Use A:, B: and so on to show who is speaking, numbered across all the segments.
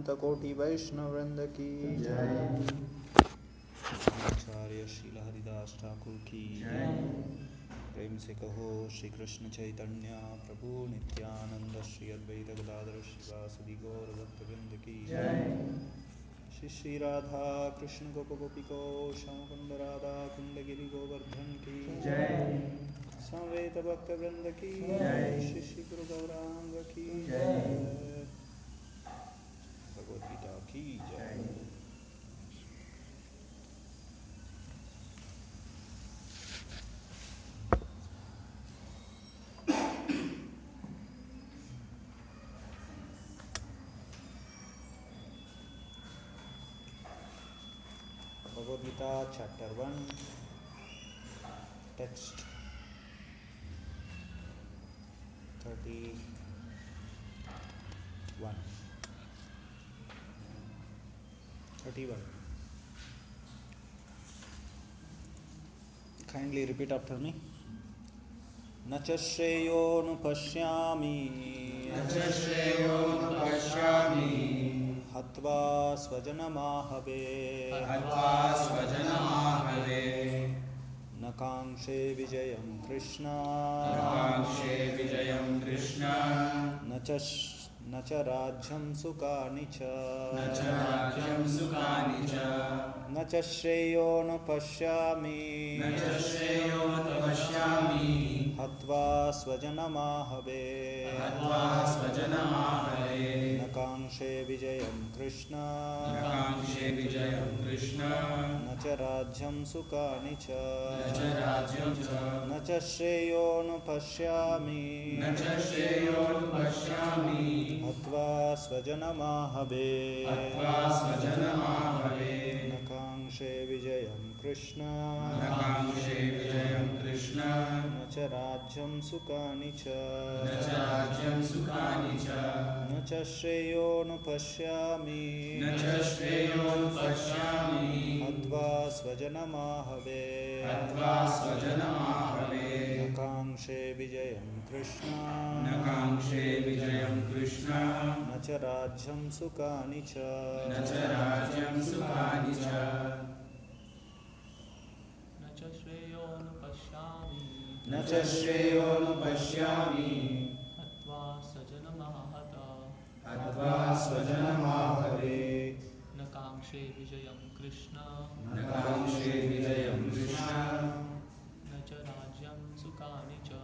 A: अनंत कोटि वैष्णव वृंद की जय। आचार्य श्रील हरिदास ठाकुर की जय। प्रेम से कहो श्री कृष्ण चैतन्य प्रभु नित्यानंद श्री अद्वैत गदाधर श्रीवासदि गौर भक्त वृंद की जय। श्री श्री राधा कृष्ण गोप गोपिको श्यामकुंड राधा कुंड गिरि गोवर्धन की जय। समवेत भक्त वृंद की जय। श्री श्री गुरु गौरांग की जय। भगवद गीता की जय। Bhagavad Gita chapter 1 text 31. Kindly repeat after me. न च श्रेयोनुपश्यामि हत्वा स्वजनमाहवे न कांक्षे विजयं कृष्ण न च राज्यं सुखानि च न च श्रेयोनुपश्यामि हत्वा स्वजनमाहवे न कांक्षे विजयं कृष्ण न च राज्यं सुखानि च न च श्रेयोनुपश्यामि हत्वा स्वजनमाहवे न कांक्षे विजयं कृष्ण न च राज्यं सुखानि च न च श्रेयोनुपश्यामि हत्वा स्वजनमाहवे न कांक्षे विजयं कृष्ण न च राज्यं सुखानि च न च श्रेयोनुपश्यामि हत्वा स्वजनमाहवे न कांक्षे विजयं कृष्ण न च राज्यं सुखानि च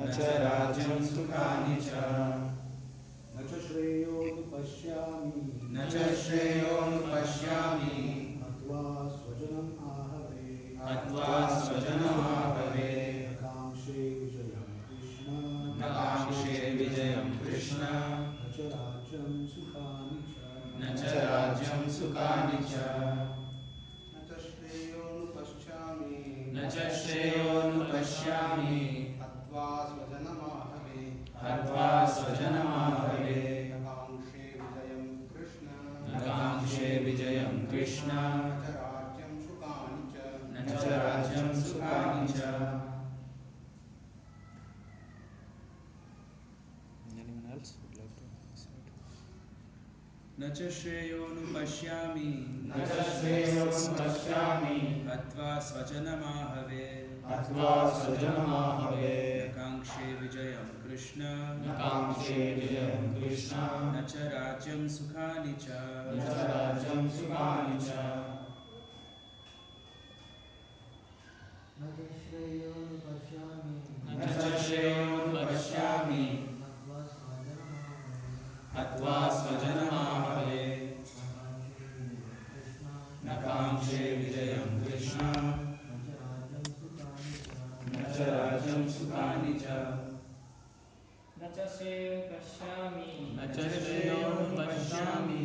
B: न च श्रेयोनुपश्यामि हत्वा स्वजनम् आहवे न कांक्षे विजयं कृष्ण न च राज्यं सुखानि च
C: न च श्रेयोनुपश्यामि हत्वा स्वजनमाहवे न कांक्षे विजयं कृष्ण न च राज्यं सुखानि च
A: Anyone else would like to recite?
D: न च श्रेयोनुपश्यामि हत्वा स्वजनमाहवे न कांक्षे विजयं कृष्ण न च राज्यं सुखानि च
B: न च श्रेयोनुपश्यामि हत्वा स्वजनमाहवे न कांक्षे विजयं कृष्ण न च राज्यं सुखानि च
E: न च श्रेयोनुपश्यामि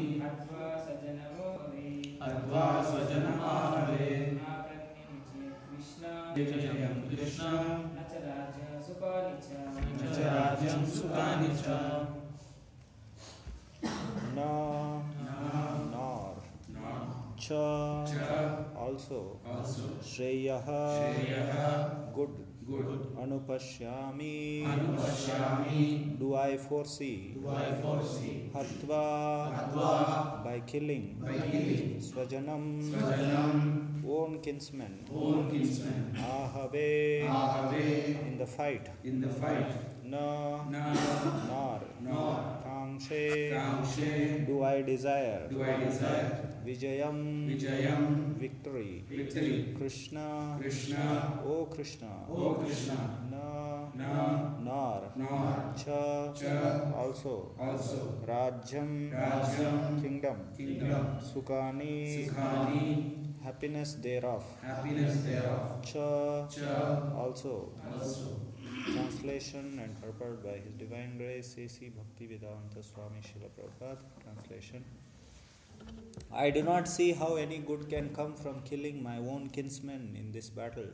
E: हत्वा स्वजनमाहवे नागन्यं चेत् कृष्ण न च राज्यं सुखानि च
A: Nor cha also Shreyah good
B: Good.
A: Anupashyami.
B: Anupashyami.
A: Do I foresee?
B: Do I foresee?
A: Hatva. By killing. Swajanam.
B: Swajanam.
A: Own kinsmen.
B: Own kinsmen.
A: Ahave.
B: Ahave.
A: In the fight.
B: In the fight.
A: Na.
B: Na.
A: Nor.
B: Nor.
A: Kangshe.
B: Kangshe.
A: Do I desire?
B: Do I desire?
A: Vijayam.
B: Vijayam.
A: Victory.
B: Victory.
A: Krishna.
B: Krishna.
A: O Krishna.
B: O Krishna.
A: Na.
B: Na.
A: Nor.
B: Nor.
A: Cha.
B: Cha.
A: Also.
B: Also.
A: Rajyam.
B: Rajyam.
A: Kingdom.
B: Kingdom.
A: Sukhani.
B: Sukhani.
A: Happiness thereof.
B: Happiness thereof.
A: Cha.
B: Cha.
A: Also.
B: Also.
A: Translation and purport by His Divine Grace A.C. Bhaktivedanta Swami Srila Prabhupada. Translation. I do not see how any good can come from killing my own kinsmen in this battle.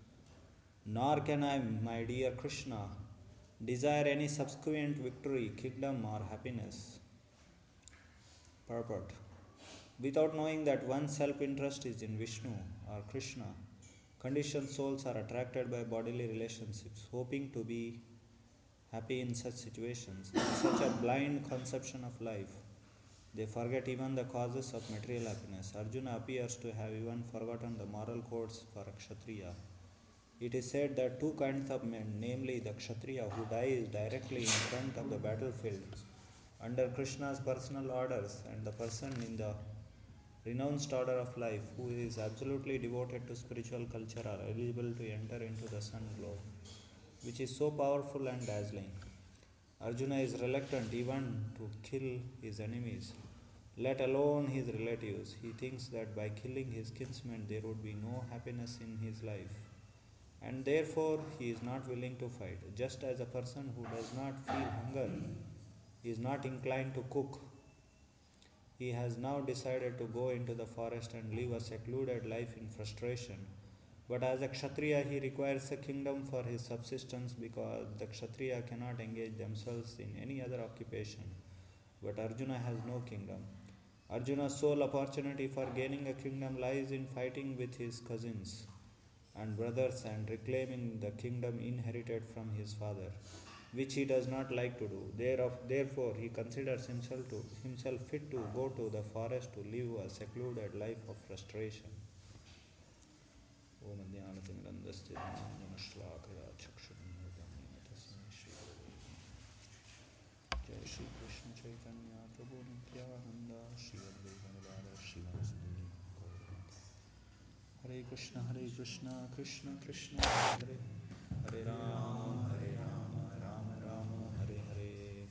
A: Nor can I, my dear Krishna, desire any subsequent victory, kingdom, or happiness. Purport. Without knowing that one's self-interest is in Vishnu or Krishna, conditioned souls are attracted by bodily relationships, hoping to be happy in such situations. In such a blind conception of life, they forget even the causes of material happiness. Arjuna appears to have even forgotten the moral codes for a Kshatriya. It is said that two kinds of men, namely the Kshatriya who dies directly in front of the battlefield under Krishna's personal orders, and the person in the renounced order of life who is absolutely devoted to spiritual culture, are eligible to enter into the sun glow, which is so powerful and dazzling. Arjuna is reluctant even to kill his enemies, let alone his relatives. He thinks that by killing his kinsmen there would be no happiness in his life, and therefore he is not willing to fight. Just as a person who does not feel hunger is not inclined to cook, he has now decided to go into the forest and live a secluded life in frustration. But as a Kshatriya, he requires a kingdom for his subsistence, because the Kshatriya cannot engage themselves in any other occupation. But Arjuna has no kingdom. Arjuna's sole opportunity for gaining a kingdom lies in fighting with his cousins and brothers and reclaiming the kingdom inherited from his father, which he does not like to do. Therefore, he considers himself fit to go to the forest to live a secluded life of frustration. Om Jnanatinandasya Jnanashlakaya Chakshurunmilitam Tasmai Shri Gurave Namaha. Jai Shri Krishna Chaitanya Prabhu Nityananda Shri Advaita Gadadhar Shivasadi Gauranga. Hare Krishna Krishna Krishna Hare Hare Rama Rama Rama Hare Hare.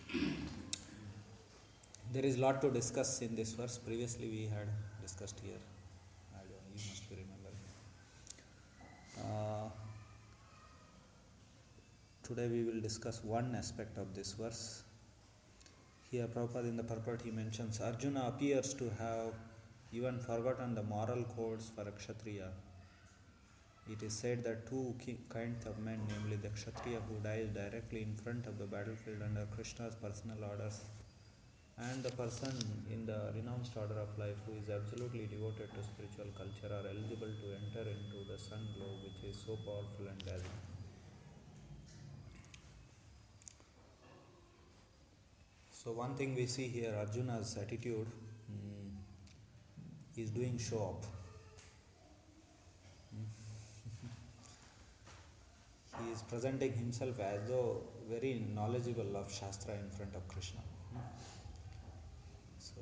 A: There is a lot to discuss in this verse. Previously we had discussed here. You must be remembering. Today we will discuss one aspect of this verse. Here Prabhupada in the purport he mentions Arjuna appears to have even forgotten the moral codes for a Kshatriya. It is said that two kinds of men, namely the Kshatriya who dies directly in front of the battlefield under Krishna's personal orders, and the person in the renounced order of life who is absolutely devoted to spiritual culture, are eligible to enter into the sun glow, which is so powerful and dazzling. So one thing we see here, Arjuna's attitude, he is doing show up. He is presenting himself as though very knowledgeable of Shastra in front of Krishna. So,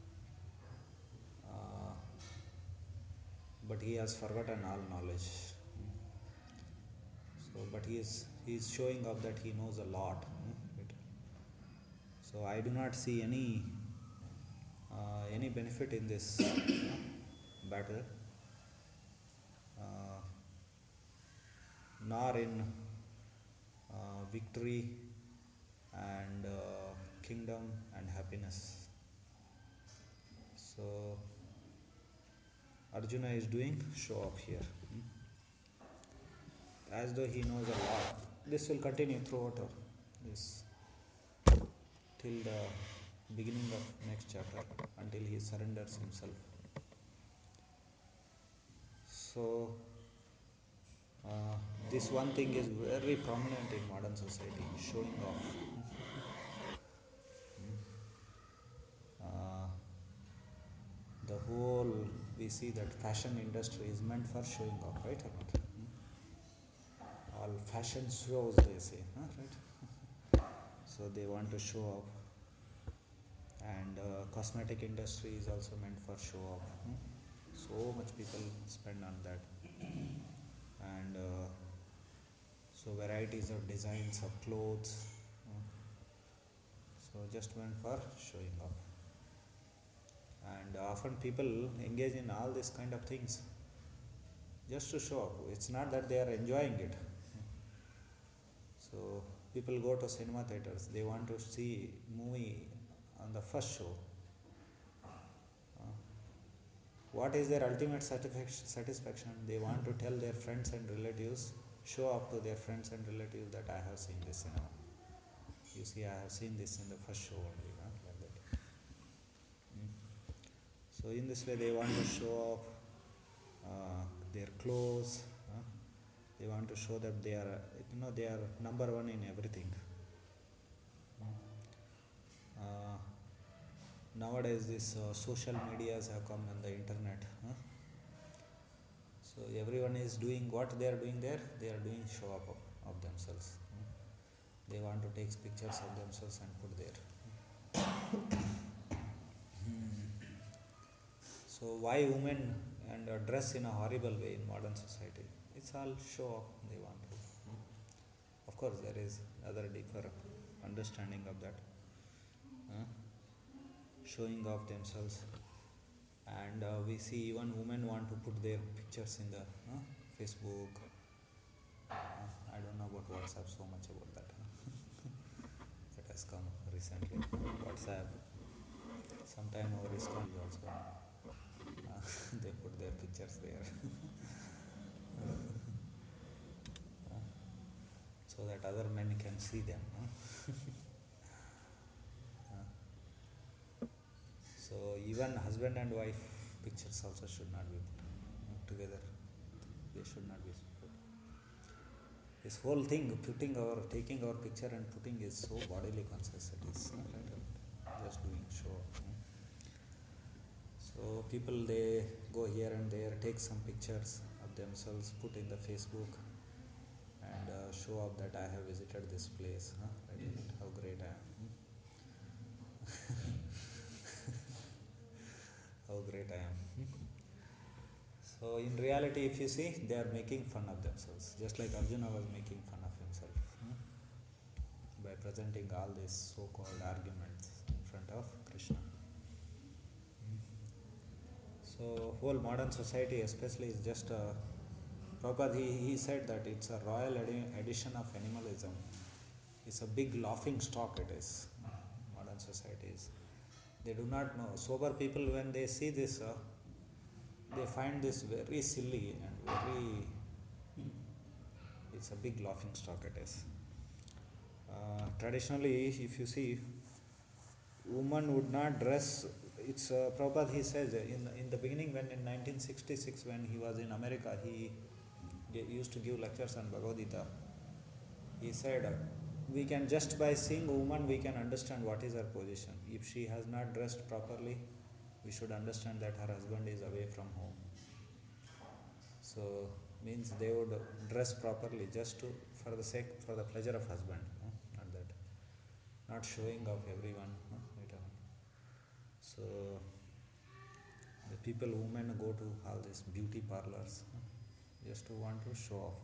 A: but he has forgotten all knowledge. So, but he is showing up that he knows a lot. So I do not see any benefit in this battle, nor in victory and kingdom and happiness. So Arjuna is doing show up here, as though he knows a lot. This will continue throughout this till the beginning of next chapter, until he surrenders himself. So This one thing is very prominent in modern society, showing off. Uh, the whole, we see that fashion industry is meant for showing off, right or not? All fashion shows, they say, huh? Right? So they want to show off. And cosmetic industry is also meant for show off. So much people spend on that. And so varieties of designs of clothes, so just meant for showing off. And often people engage in all these kind of things just to show up. It's not that they are enjoying it. So people go to cinema theaters, they want to see movie on the first show. What is their ultimate satisfaction? They want to tell their friends and relatives, show up to their friends and relatives that I have seen this cinema. You see, I have seen this in the first show only, like that. So in this way they want to show off their clothes. They want to show that they are, they are number one in everything. Nowadays this social medias have come on the internet. So everyone is doing what they are doing there. They are doing show up of themselves. They want to take pictures of themselves and put there. So why women and dress in a horrible way in modern society? It's all show off they want to. Of course there is other deeper understanding of that. Showing off themselves. And we see even women want to put their pictures in the Facebook. I don't know about WhatsApp so much about that. That has come recently. WhatsApp. Sometime our ISKCON is also. They put their pictures there. So that other men can see them. So even husband and wife pictures also should not be put together. They should not be put. This whole thing, taking our picture and putting is so bodily conscious. It is right? Just doing show. So people, they go here and there, take some pictures of themselves, put in the Facebook, and show up that I have visited this place. Right? How great I am. How great I am. So in reality, if you see, they are making fun of themselves, just like Arjuna was making fun of himself by presenting all these so-called arguments in front of Krishna. So whole modern society especially is just Prabhupada, he said that it's a royal addition of animalism. It's a big laughing stock, it is. Modern societies, they do not know. Sober people, when they see this, they find this very silly and very, it's a big laughing stock, it is. Traditionally, if you see, woman would not dress. It's Prabhupada, he says in the beginning, when in 1966, when he was in America, he used to give lectures on Bhagavad Gita. He said, we can, just by seeing a woman, we can understand what is her position. If she has not dressed properly, we should understand that her husband is away from home. So means they would dress properly just for the pleasure of husband, not that, not showing off everyone. So the people, women, go to all these beauty parlors just to want to show off.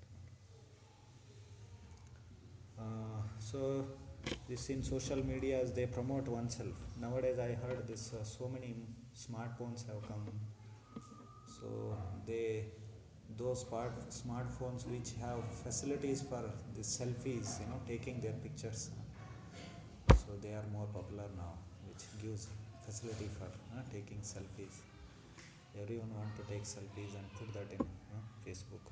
A: So this in social medias, they promote oneself. Nowadays I heard this, so many smartphones have come. So those smartphones which have facilities for the selfies, taking their pictures. So they are more popular now, which gives facility for taking selfies. Everyone want to take selfies and put that in Facebook.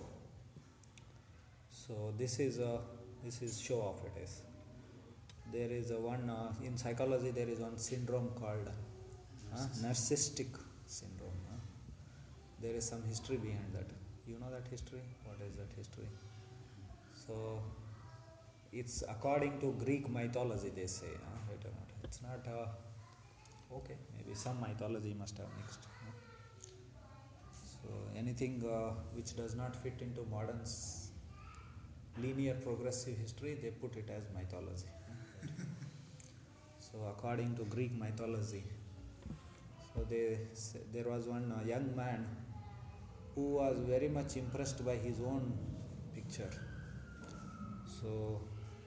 A: So this is show off, it is. There is a one in psychology, there is one syndrome called narcissistic syndrome. There is some history behind that. You know that history? What is that history? So it's according to Greek mythology, they say. Wait a minute. It's not. Okay, maybe some mythology must have mixed. So anything which does not fit into modern linear progressive history, they put it as mythology. So according to Greek mythology, so there was one young man who was very much impressed by his own picture. So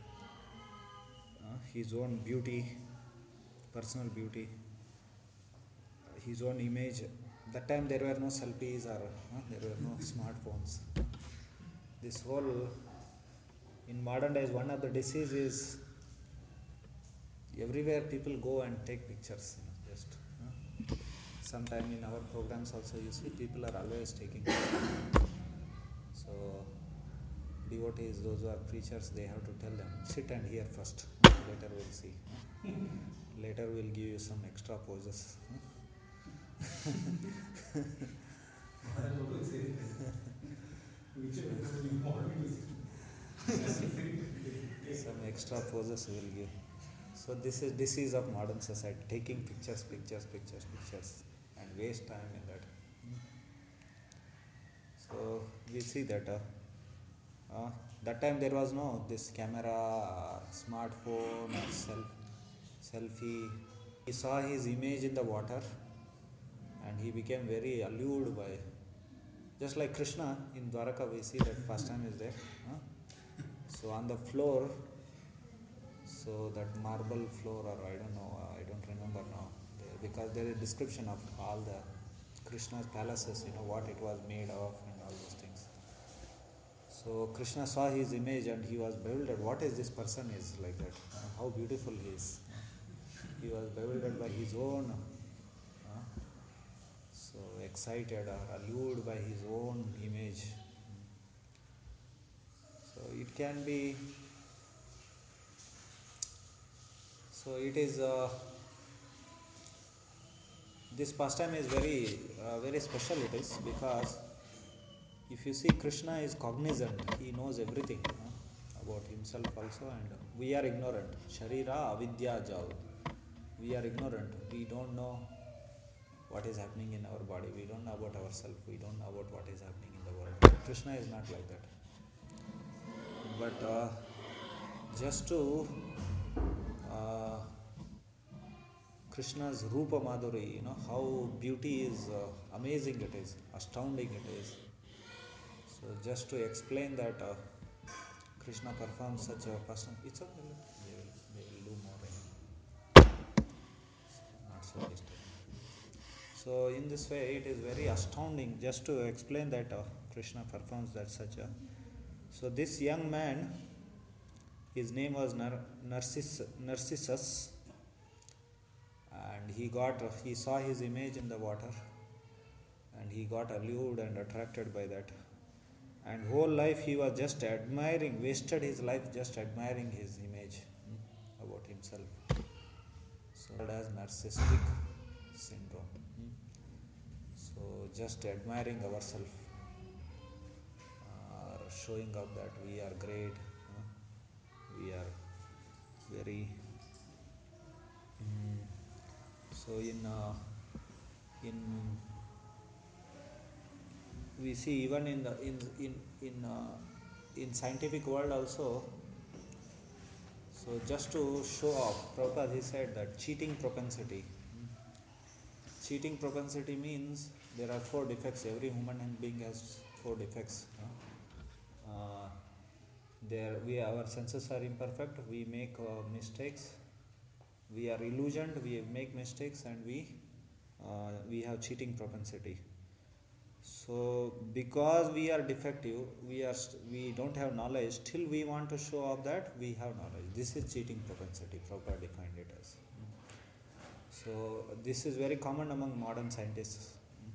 A: his own beauty, personal beauty, his own image. That time there were no selfies or there were no smartphones. This whole, in modern days, one of the disease is everywhere people go and take pictures. Just sometime in our programs also you see people are always taking pictures. So devotees, those who are preachers, they have to tell them, sit and hear first. Later we'll see. Later we'll give you some extra poses. Some extra poses we will give. So this is disease of modern society, taking pictures, and waste time in that. So we see that that time there was no this camera, smartphone, or selfie. He saw his image in the water and he became very allured by, just like Krishna in Dwaraka, we see that first time is there. So on the floor, so that marble floor, or I don't know, I don't remember now, because there is a description of all the Krishna's palaces, what it was made of and all those things. So Krishna saw his image and he was bewildered. What is this person is like that? How beautiful he is. He was bewildered by his own, so excited or allured by his own image. So it can be, so it is, this pastime is very, very special it is, because if you see, Krishna is cognizant, he knows everything about himself also, and we are ignorant. Sharira avidya jal. We are ignorant, we don't know what is happening in our body, we don't know about ourselves, we don't know about what is happening in the world. Krishna is not like that. But just to Krishna's Rupa Madhuri, how beauty is amazing it is, astounding it is. So just to explain that Krishna performs such a person, it's okay, they will do more, not so disturbing. So in this way it is very astounding just to explain that Krishna performs that such a. So this young man, his name was Narcissus, and he saw his image in the water and he got allured and attracted by that, and whole life he was just admiring, wasted his life just admiring his image about himself. So called as narcissistic syndrome. So just admiring ourselves, or showing up that we are great, we are very. So in we see even in the in scientific world also. So just to show off, Prabhupada, he said that cheating propensity. Cheating propensity means there are 4 defects. Every human being has 4 defects. Our senses are imperfect. We make mistakes. We are illusioned. We make mistakes, and we have cheating propensity. So because we are defective, we don't have knowledge. Still, we want to show off that we have knowledge. This is cheating propensity. Prabhupada defined it as. So this is very common among modern scientists.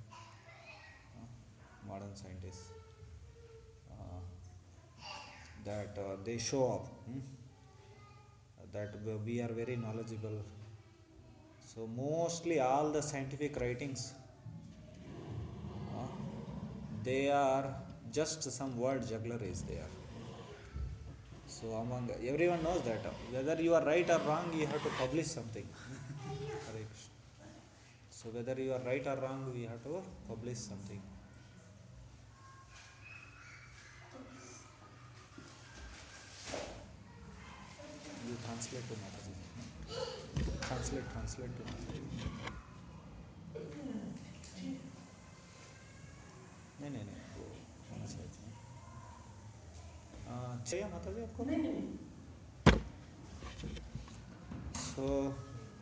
A: That they show up that we are very knowledgeable. So mostly all the scientific writings, they are just some word juggler is there. So among everyone knows that whether you are right or wrong, you have to publish something. Hare Krishna. So whether you are right or wrong, we have to publish something. You translate to Mataji. Translate to Mataji. नहीं वो होना चाहिए चाहिए माताजी आपको so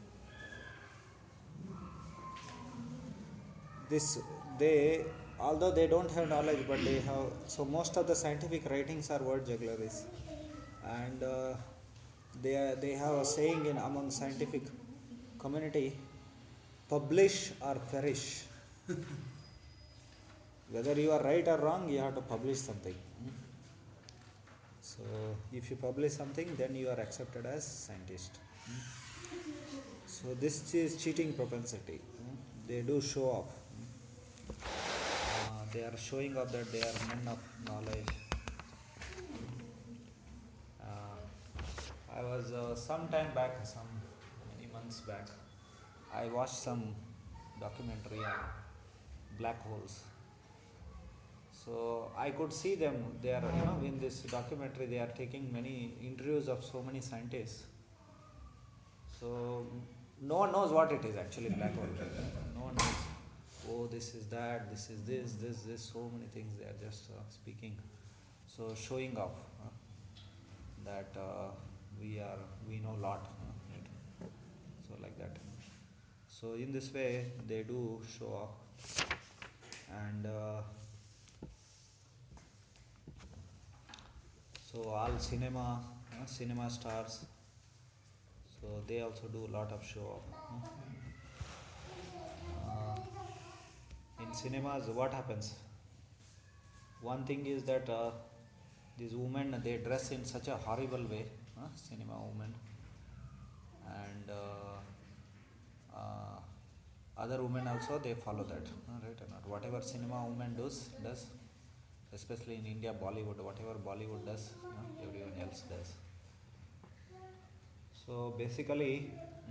A: this they although they don't have knowledge but they have so most of the scientific writings are word juggleries and they have a saying in among scientific community publish or perish whether you are right or wrong you have to publish something. So if you publish something then you are accepted as scientist. So this is cheating propensity. They do show off. They are showing up that they are men of knowledge. I was some time back, some many months back, I watched some documentary on black holes. So I could see them. They are, in this documentary, they are taking many interviews of so many scientists. So no one knows what it is actually black hole. No one knows. Oh, this is that. This is this. So many things they are just speaking. So showing off that we know a lot. Right? So like that. So in this way they do show off and. So all cinema stars, so they also do a lot of show off. In cinemas, what happens? One thing is that these women they dress in such a horrible way, cinema women, and other women also they follow that, right or not? Whatever cinema woman does, especially in India, Bollywood, whatever Bollywood does, everyone else does. So basically,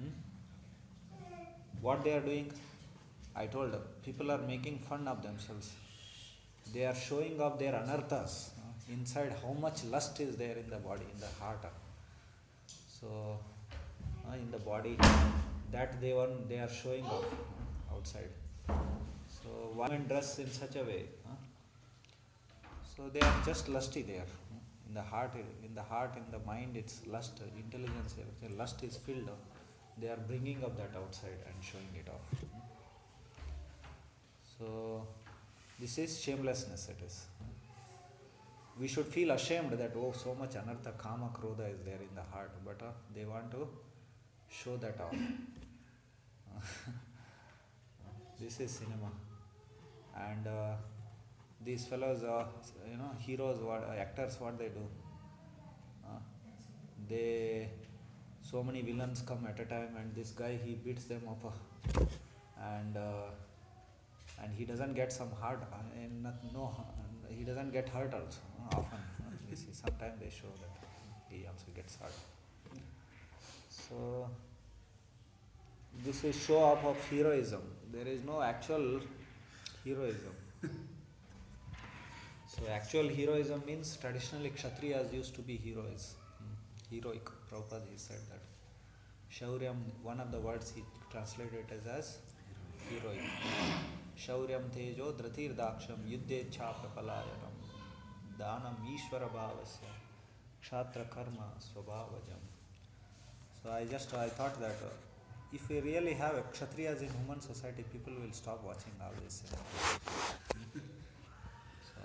A: what they are doing, I told people are making fun of themselves. They are showing off their anarthas inside, how much lust is there in the body, in the heart. So in the body, that they are showing off outside. So women dress in such a way. So they are just lusty there. In the heart, in the mind, it's lust, intelligence, everything. Lust is filled. They are bringing up that outside and showing it off. So this is shamelessness. It is. We should feel ashamed that so much anartha, kama, krodha is there in the heart, but they want to show that off. This is cinema, and these fellows, heroes, actors, what they do? They so many villains come at a time, and this guy he beats them up, and he doesn't get some hurt, he doesn't get hurt also. Often, we see sometimes they show that he also gets hurt. So this is show off of heroism. There is no actual heroism. So actual heroism means traditionally Kshatriyas used to be heroes. Heroic. Prabhupada he said that. Shauryam, one of the words he translated as heroic. Shauryam tejo dratir daksham yuddhe chapapalayanam danam ishvara bhavasya kshatra karma swabhavajam. So I thought that if we really have Kshatriyas in human society, people will stop watching all this. So,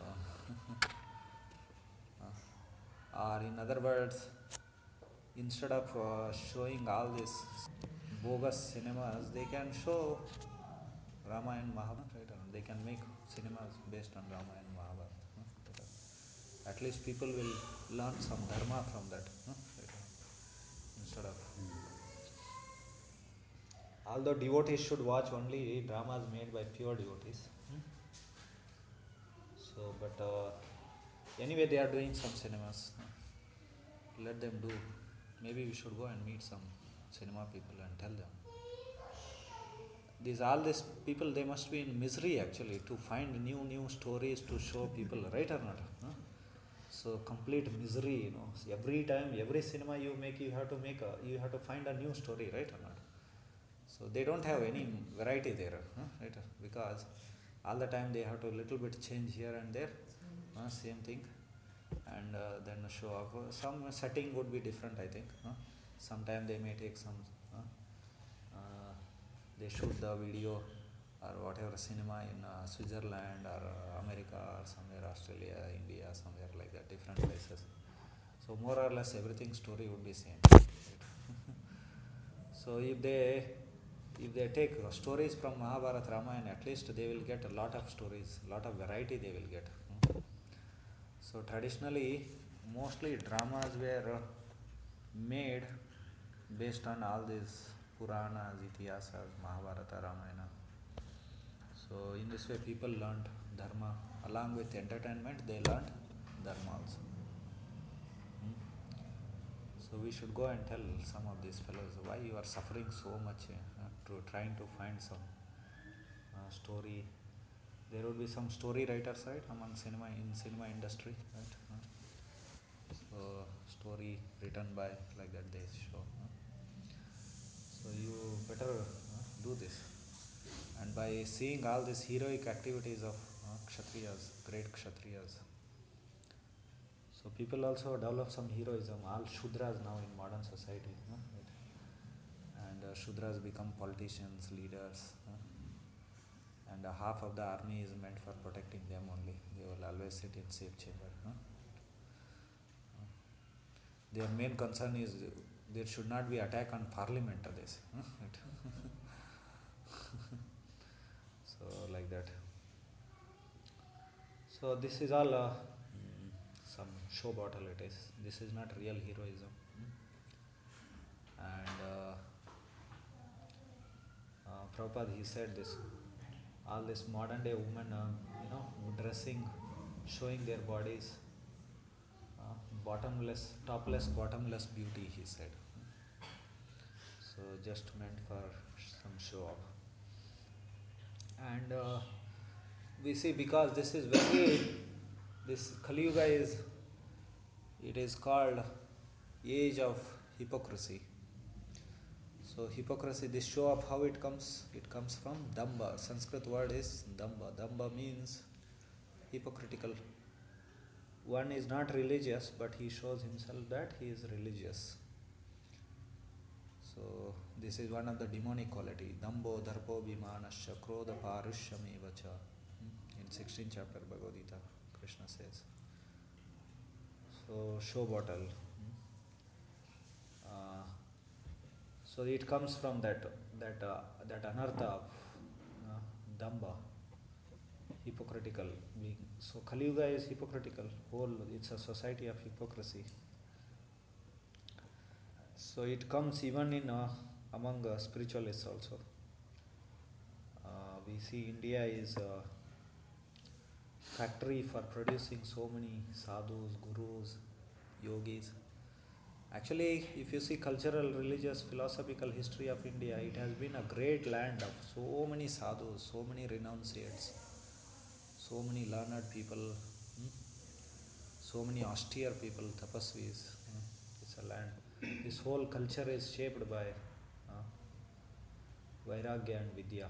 A: or in other words, instead of showing all these bogus cinemas, they can show Ramayana and Mahabharata. Right? They can make cinemas based on Ramayana and Mahabharata. At least people will learn some dharma from that. Right? Instead of. Although devotees should watch only dramas made by pure devotees. So So, but anyway, they are doing some cinemas. Let them do. Maybe we should go and meet some cinema people and tell them. All these people, they must be in misery actually to find new stories to show people, right or not? Huh? So complete misery, every time, every cinema you make, you have to find a new story, right or not? So they don't have any variety there, right? Because all the time they have to little bit change here and there, same thing, and then show off. Some setting would be different, I think. Sometime they may take some, they shoot the video or whatever cinema in Switzerland or America or somewhere, Australia, India, somewhere like that, different places. So more or less everything story would be same. Right? So if they take stories from Mahabharata, Ramayana, at least they will get a lot of stories, lot of variety they will get. So traditionally, mostly dramas were made based on all these Puranas, Itihasas, Mahabharata, Ramayana. So in this way people learned dharma. Along with entertainment, they learned dharma also. So we should go and tell some of these fellows why you are suffering so much to trying to find some story. There would be some story writers, right, among cinema industry, right? So story written by like that they show. So you better do this. And by seeing all these heroic activities of Kshatriyas, great Kshatriyas, so people also develop some heroism. All Shudras now in modern society, right? And Shudras become politicians, leaders, and half of the army is meant for protecting them only. They will always sit in safe chamber. Their main concern is there should not be attack on parliament, they say. Right? So like that. So this is all some show bottle it is. This is not real heroism. And Prabhupada, he said this, all this modern day women, dressing, showing their bodies, topless, bottomless beauty, he said. So just meant for some show off. And we see, because this is this Kali Yuga is called age of hypocrisy. So hypocrisy, this show of how it comes from Damba. Sanskrit word is Damba. Damba means hypocritical. One is not religious, but he shows himself that he is religious. So this is one of the demonic quality. Dambo dharpo bhimanasya krodha parushyamivacha. In 16th chapter Bhagavad Gita, Krishna says. So show bottle. So it comes from that anartha of damba, hypocritical being. So Kali Yuga is hypocritical. It's a society of hypocrisy. So it comes even in among spiritualists also. We see India is a factory for producing so many sadhus, gurus, yogis. Actually, if you see cultural, religious, philosophical history of India, it has been a great land of so many sadhus, so many renunciates, so many learned people, so many austere people, tapasvis. It's a land. This whole culture is shaped by Vairagya and Vidya.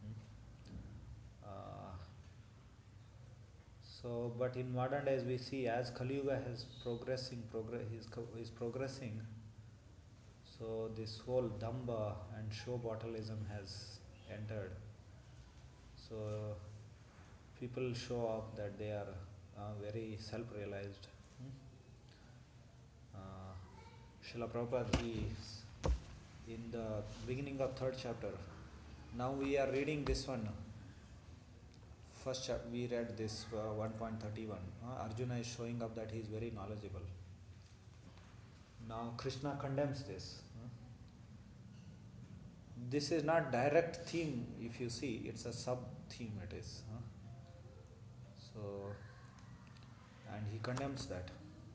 A: So, but in modern days we see as Kali Yuga is progressing. So this whole damba and show bottleism has entered. So people show off that they are very self-realized. Srila Prabhupada, in the beginning of 3rd chapter, now we are reading this one. First chapter we read this 1.31. Arjuna is showing up that he is very knowledgeable. Now Krishna condemns this. This is not direct theme, if you see, it's a sub theme it is. So and he condemns that.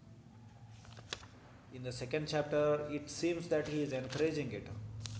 A: In the second chapter, it seems that he is encouraging it,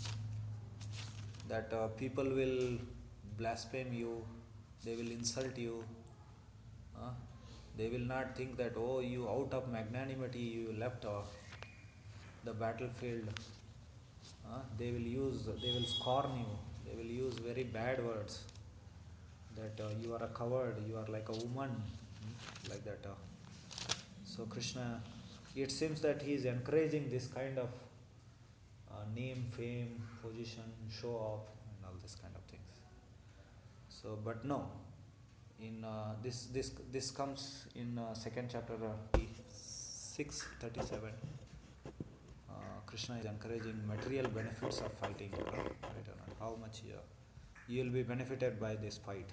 A: that people will blaspheme you, they will insult you, they will not think that, oh, you out of magnanimity you left the battlefield. They will scorn you, they will use very bad words, that you are a coward, you are like a woman, like that. So Krishna, it seems that he is encouraging this kind of name, fame, position, show off, and all this kind of things. So, but no, in this comes in second chapter 6:37. Krishna is encouraging material benefits of fighting, right or not? How much you will be benefited by this fight.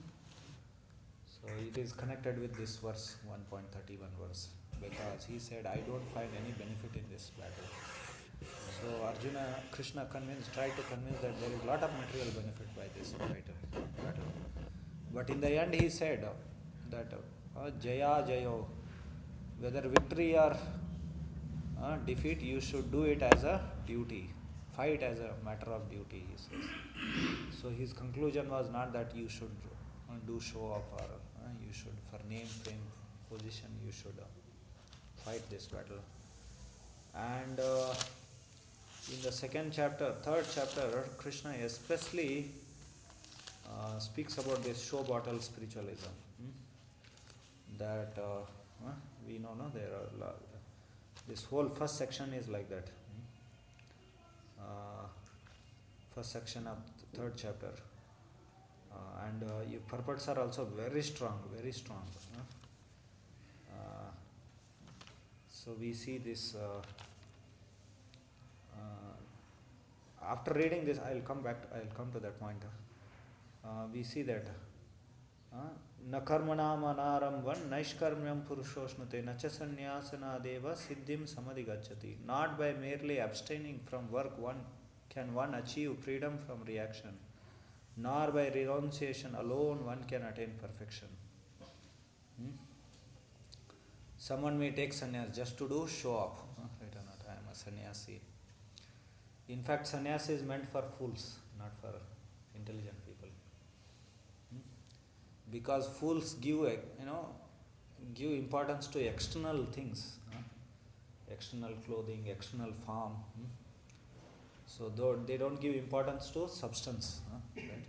A: So it is connected with this verse 1.31 verse, because he said, I don't find any benefit in this battle. So Krishna tried to convince that there is a lot of material benefit by this battle. But in the end he said that Jaya Jayo, whether victory or defeat, you should do it as a duty. Fight as a matter of duty, he says. So his conclusion was not that you should do show off, or you should, for name, fame, position, you should fight this battle. And in the third chapter, Krishna especially speaks about this show bottle spiritualism. That we know, no, there are this whole first section is like that. First section of the third chapter, and your purports are also very strong, very strong. So we see this. After reading this, I'll come to that point. We see that न कर्मणाम अनारंभन नैष्कर्म्यम पुरुषोष्णुते न च संन्यासनादेव सिद्धिम समधिगच्छति. Not by merely abstaining from work can one achieve freedom from reaction, nor by renunciation alone one can attain perfection. Someone may take sannyas just to do show off, right or not? I am a sannyasi. In fact, sannyas is meant for fools, not for intelligent people. Because fools give importance to external things, external clothing, external form. So they don't give importance to substance, right?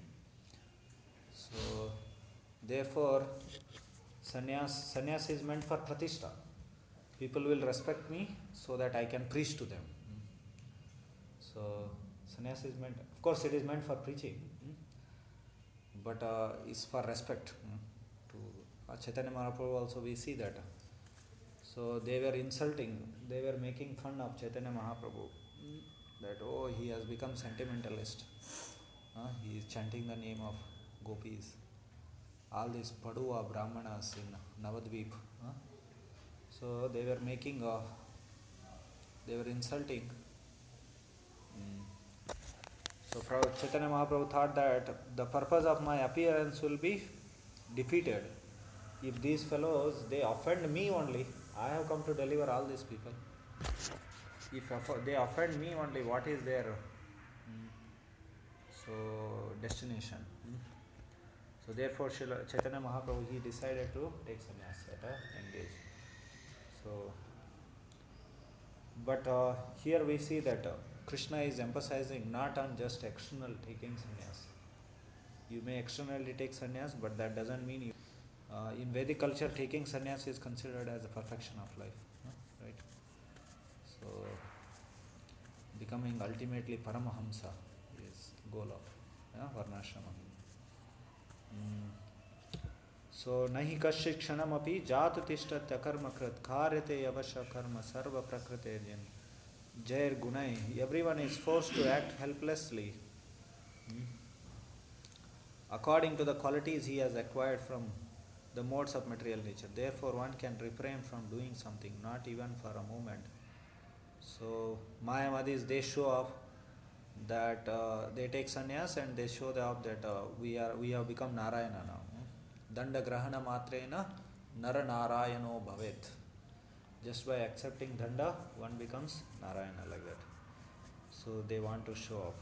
A: So therefore, sannyas is meant for pratishtha. People will respect me so that I can preach to them. So sannyas is meant, of course, it is meant for preaching, but is for respect. To Chaitanya Mahaprabhu also we see that. So they were making fun of Chaitanya Mahaprabhu, that he has become sentimentalist. He is chanting the name of gopis. All these Paduva Brahmanas in Navadvip. So they were insulting. So Chaitanya Mahaprabhu thought that the purpose of my appearance will be defeated if these fellows, they offend me only. I have come to deliver all these people. If they offend me only, what is their destination? So therefore Chaitanya Mahaprabhu, he decided to take sannyas at a young age. So, but here we see that Krishna is emphasizing not on just external taking sannyas. You may externally take sannyas, but that doesn't mean you. In Vedic culture, taking sannyas is considered as a perfection of life, right? So, becoming ultimately Paramahamsa is the goal of Varnashrama. So, nahi kasyit kshanam api jatu tishtatya karma krit karyate yavasha karma sarva prakrite jair gunai. Everyone is forced to act helplessly according to the qualities he has acquired from the modes of material nature. Therefore, one can refrain from doing something, not even for a moment. So, Mayamadis, they show off that they take sannyas and they show off that we have become Narayana now. Danda grahana matrena Nara Narayano Bhavet. Just by accepting Danda, one becomes Narayana, like that. So they want to show off.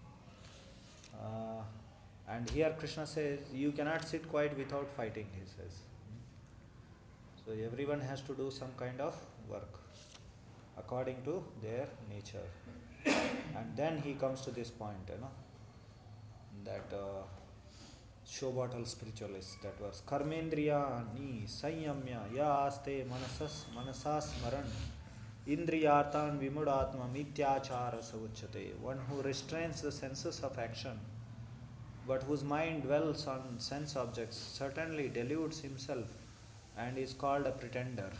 A: And here Krishna says, you cannot sit quiet without fighting, he says. So everyone has to do some kind of work according to their nature. And then he comes to this point, that show bottle spiritualists, that was Karmendriya ni Sanyamya ya aste manasas maran Indriyartan vimudatma mityachara sauchate. One who restrains the senses of action but whose mind dwells on sense objects certainly deludes himself and is called a pretender.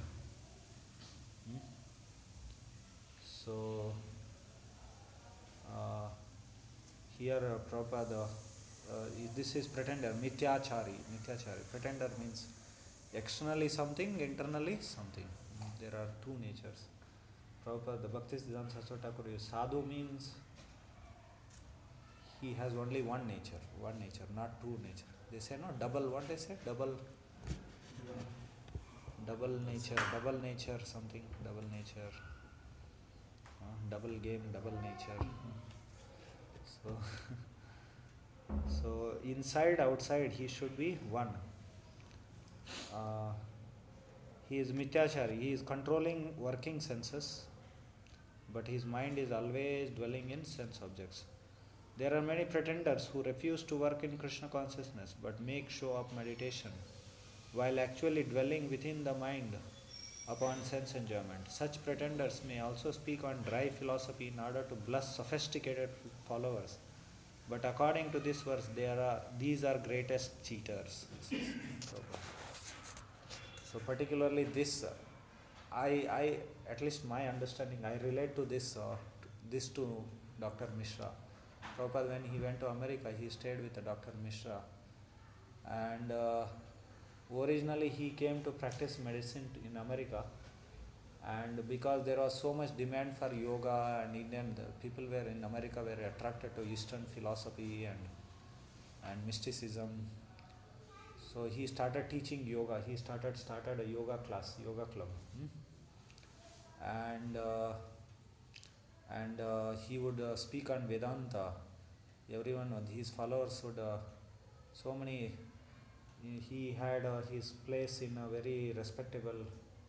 A: So here Prabhupada, this is pretender, mithyachari. Pretender means externally something, internally something. There are two natures. Prabhupada, the Bhaktisiddhanta Saraswati Thakur, sadhu means he has only one nature, not two nature. They say no, double, what they say? Double nature, something, double nature, double game, double nature. So, so inside, outside, he should be one. He is mithyachari, he is controlling working senses, but his mind is always dwelling in sense objects. There are many pretenders who refuse to work in Krishna consciousness but make show of meditation while actually dwelling within the mind upon sense enjoyment. Such pretenders may also speak on dry philosophy in order to bless sophisticated followers. But according to this verse, these are greatest cheaters. So particularly this, I at least my understanding, I relate to this to Dr. Mishra. Prabhupada, when he went to America, he stayed with Dr. Mishra, and originally he came to practice medicine in America, and because there was so much demand for yoga, and Indian people were in America were attracted to Eastern philosophy and mysticism. So he started teaching yoga. He started a yoga class, yoga club, and he would speak on Vedanta. Everyone, his followers would so many. He had his place in a very respectable,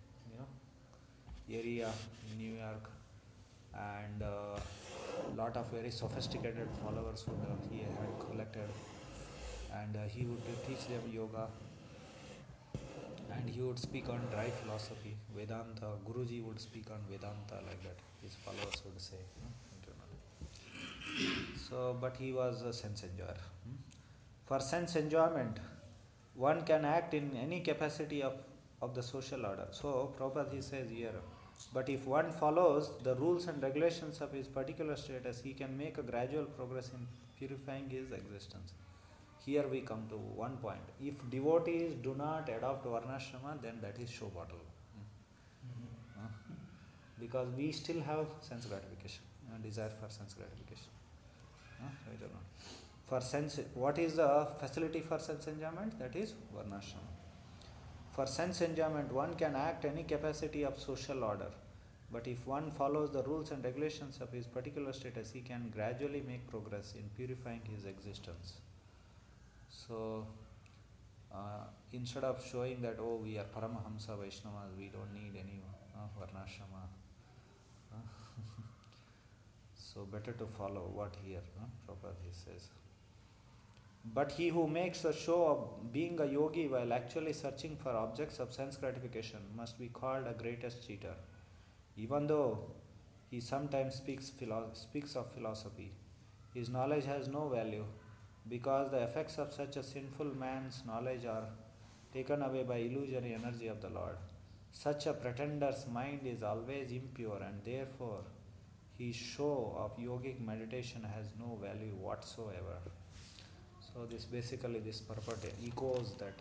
A: area in New York, and lot of very sophisticated followers would he had collected, and he would teach them yoga, and he would speak on dry philosophy, Vedanta. Guruji would speak on Vedanta, like that. His followers would say, internally. So, but he was a sense enjoyer. For sense enjoyment, one can act in any capacity of the social order. So, Prabhupada, he says here, but if one follows the rules and regulations of his particular status, he can make a gradual progress in purifying his existence. Here we come to one point. If devotees do not adopt Varnashrama, then that is show bottle. Because we still have sense gratification, desire for sense gratification. Right or not? For sense, what is the facility for sense enjoyment? That is Varnashrama. For sense enjoyment, one can act any capacity of social order. But if one follows the rules and regulations of his particular status, he can gradually make progress in purifying his existence. So, instead of showing that, oh, we are Paramahamsa Vaishnavas, we don't need any Varnashrama. So, better to follow what here, Prabhupada he says. But he who makes a show of being a yogi while actually searching for objects of sense gratification must be called a greatest cheater. Even though he sometimes speaks of philosophy, his knowledge has no value because the effects of such a sinful man's knowledge are taken away by illusory energy of the Lord. Such a pretender's mind is always impure, and therefore his show of yogic meditation has no value whatsoever. So this basically, this purport echoes that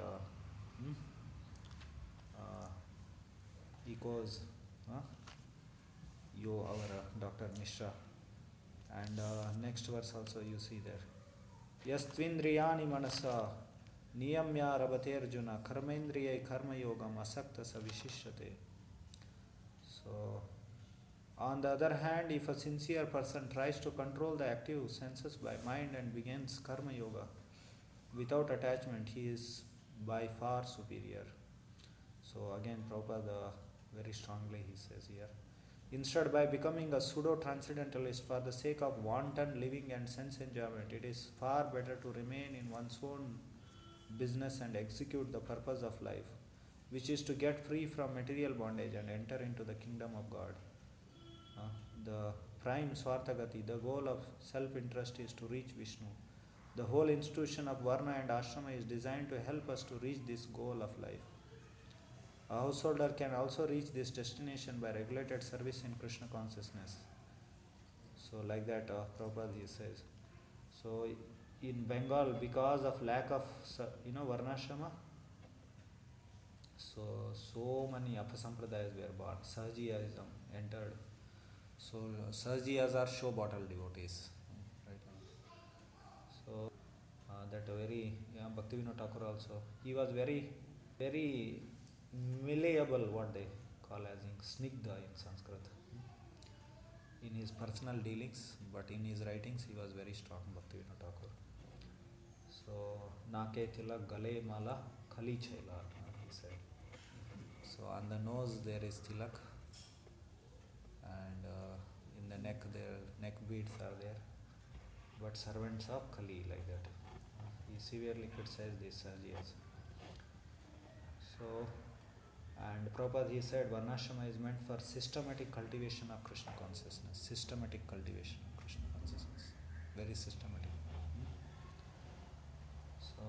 A: our Dr. Mishra, and next verse also you see there. Yastvindriyani manasa Niyamya rabate Arjuna karmendriya karma yogam asakta savishishyate. So, on the other hand, if a sincere person tries to control the active senses by mind and begins karma yoga without attachment, he is by far superior. So again, Prabhupada very strongly he says here, instead by becoming a pseudo-transcendentalist for the sake of wanton living and sense enjoyment, it is far better to remain in one's own business and execute the purpose of life, which is to get free from material bondage and enter into the kingdom of God. The prime Swartagati, the goal of self-interest is to reach Vishnu. The whole institution of Varna and Ashrama is designed to help us to reach this goal of life. A householder can also reach this destination by regulated service in Krishna consciousness. So like that Prabhupada he says. So in Bengal, because of lack of Varnashrama, so many apasampradayas were born. Sahajiyism entered. So Sahajiyas are show bottle devotees. Right? So that very Bhaktivinoda Thakur also, he was very, very malleable, what they call as in snigdha in Sanskrit, in his personal dealings, but in his writings he was very strong, Bhaktivinoda Thakur. So Nake tilak gale mala khali chela, he said. So on the nose there is tilak, and in the neck neck beads are there, but servants of Kali, like that. He severely criticized these Sahajiyas. So, and Prabhupada he said Varnashrama is meant for systematic cultivation of Krishna consciousness. Systematic cultivation of Krishna consciousness. Very systematic. So,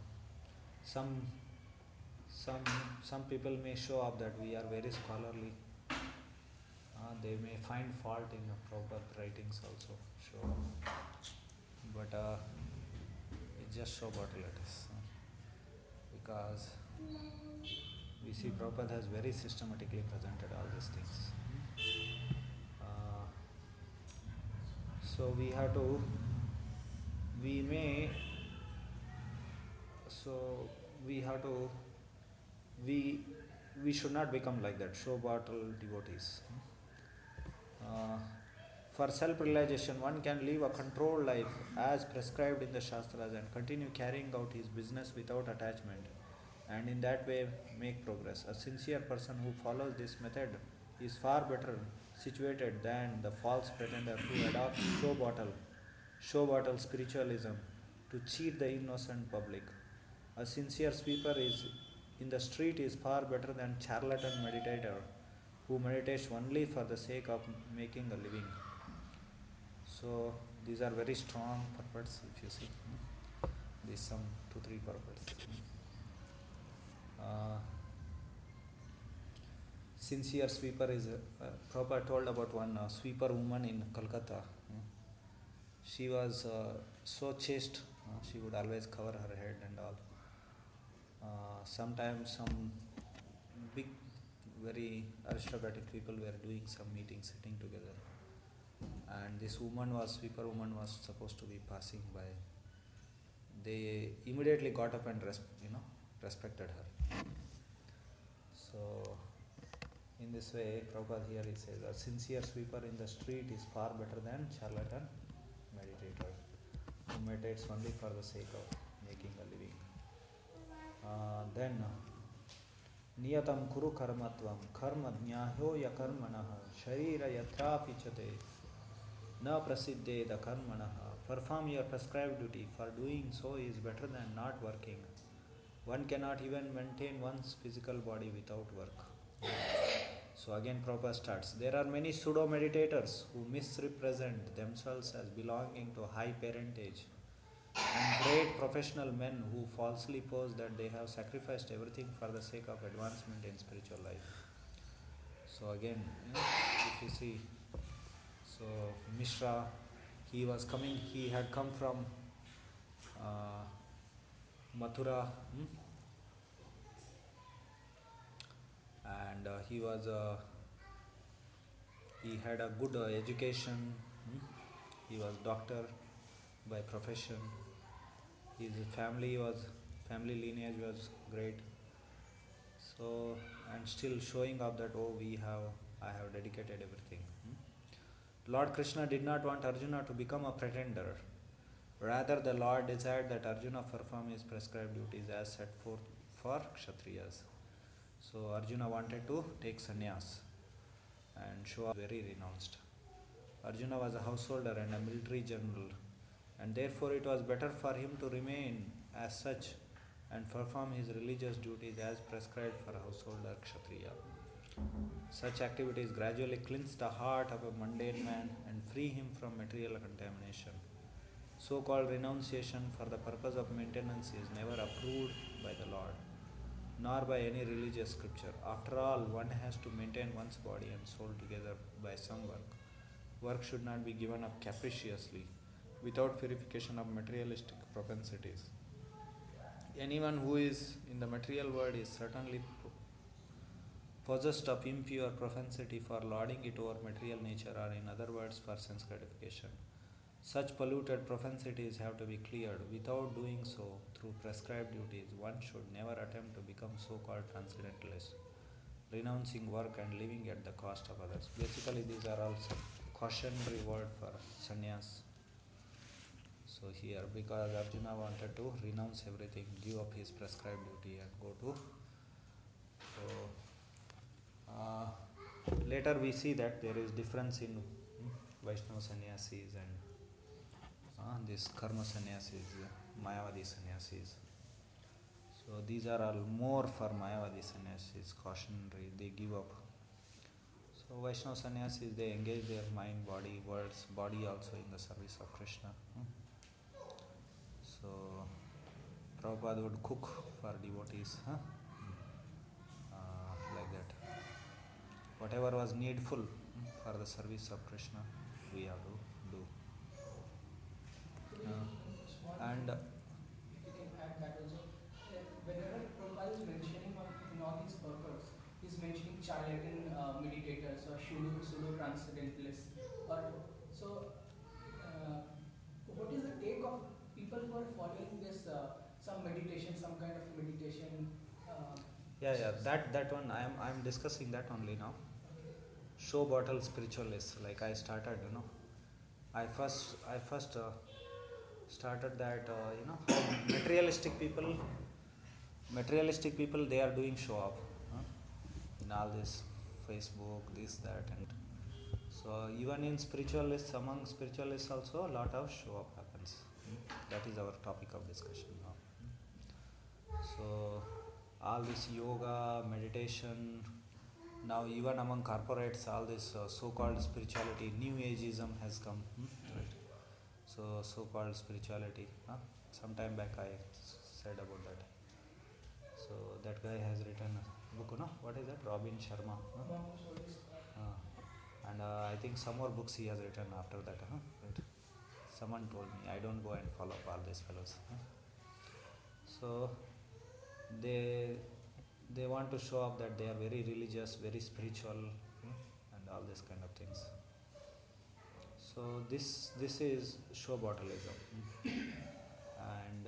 A: some people may show up that we are very scholarly. They may find fault in Prabhupada writings also. Show up. But it's just show bottle it is. Because we see Prabhupada has very systematically presented all these things. So we have to, we may, so we have to, we should not become like that, show bottle devotees. For self-realization, one can live a controlled life as prescribed in the Shastras and continue carrying out his business without attachment, and in that way make progress. A sincere person who follows this method is far better situated than the false pretender who adopts show bottle spiritualism to cheat the innocent public. A sincere sweeper is in the street is far better than charlatan meditator who meditates only for the sake of making a living. So these are very strong purports, if you see. These some 2-3 purports. Sincere sweeper is Prabhupada told about one sweeper woman in Calcutta. She was so chaste, she would always cover her head and all. Sometimes some big, very aristocratic people were doing some meeting, sitting together, and this sweeper woman was supposed to be passing by. They immediately got up and respected her. So in this way, Prabhupada here he says, a sincere sweeper in the street is far better than charlatan meditator who meditates only for the sake of making a living. Then niyatam kuru karmatvam karma jnahyo ya karmanaha sharira yatrapi chate na prasiddhe da karmanaha. Perform your prescribed duty, for doing so is better than not working. One cannot even maintain one's physical body without work. So again Prabhupada starts, there are many pseudo-meditators who misrepresent themselves as belonging to high parentage, and great professional men who falsely pose that they have sacrificed everything for the sake of advancement in spiritual life. So again, if you see, so Mishra, he had come from Mathura, and he had a good education. He was doctor by profession. His family was family lineage was great. So, and still showing up that, oh, I have dedicated everything. Lord Krishna did not want Arjuna to become a pretender. Rather, the Lord desired that Arjuna perform his prescribed duties as set forth for Kshatriyas. So, Arjuna wanted to take sannyas and show up very renounced. Arjuna was a householder and a military general, and therefore it was better for him to remain as such and perform his religious duties as prescribed for a householder Kshatriya. Such activities gradually cleanse the heart of a mundane man and free him from material contamination. So-called renunciation for the purpose of maintenance is never approved by the Lord, nor by any religious scripture. After all, one has to maintain one's body and soul together by some work. Work should not be given up capriciously, without purification of materialistic propensities. Anyone who is in the material world is certainly possessed of impure propensity for lording it over material nature, or in other words, for sense gratification. Such polluted propensities have to be cleared. Without doing so through prescribed duties, one should never attempt to become so-called transcendentalist, renouncing work and living at the cost of others. Basically, these are also cautionary word for sannyas. So here, because Arjuna wanted to renounce everything, give up his prescribed duty and go to. So later we see that there is difference in Vaishnava sannyasis and this karma sannyasis, Mayavadi sannyasis. So these are all more for Mayavadi sannyasis, cautionary, they give up. So Vaishnava sannyasis, they engage their mind, body, words, body also in the service of Krishna. So Prabhupada would cook for devotees, like that. Whatever was needful for the service of Krishna, we have to do. And
E: if you can add that also, whenever Prabhupada is mentioning in all these purports, he's mentioning charlatan meditators or pseudo transcendentalists, or so. What is the take of people who are following this some meditation, some kind of meditation?
A: That one I'm discussing that only now.
E: Okay.
A: Show bottle spiritualists, like I started, I first started that, how materialistic people, they are doing show off, in all this Facebook, this, that, and so even in spiritualists, among spiritualists also a lot of show up happens. That is our topic of discussion now. So all this yoga, meditation, now even among corporates, all this so-called spirituality, new ageism has come, right? So so-called spirituality, sometime back I said about that. So that guy has written a book, what is that, Robin Sharma,
E: Mongoose Holy Squad.
A: And I think some more books he has written after that, right? Someone told me, I don't go and follow up all these fellows. So they want to show up that they are very religious, very spiritual, and all this kind of things. So this is show bottleism, and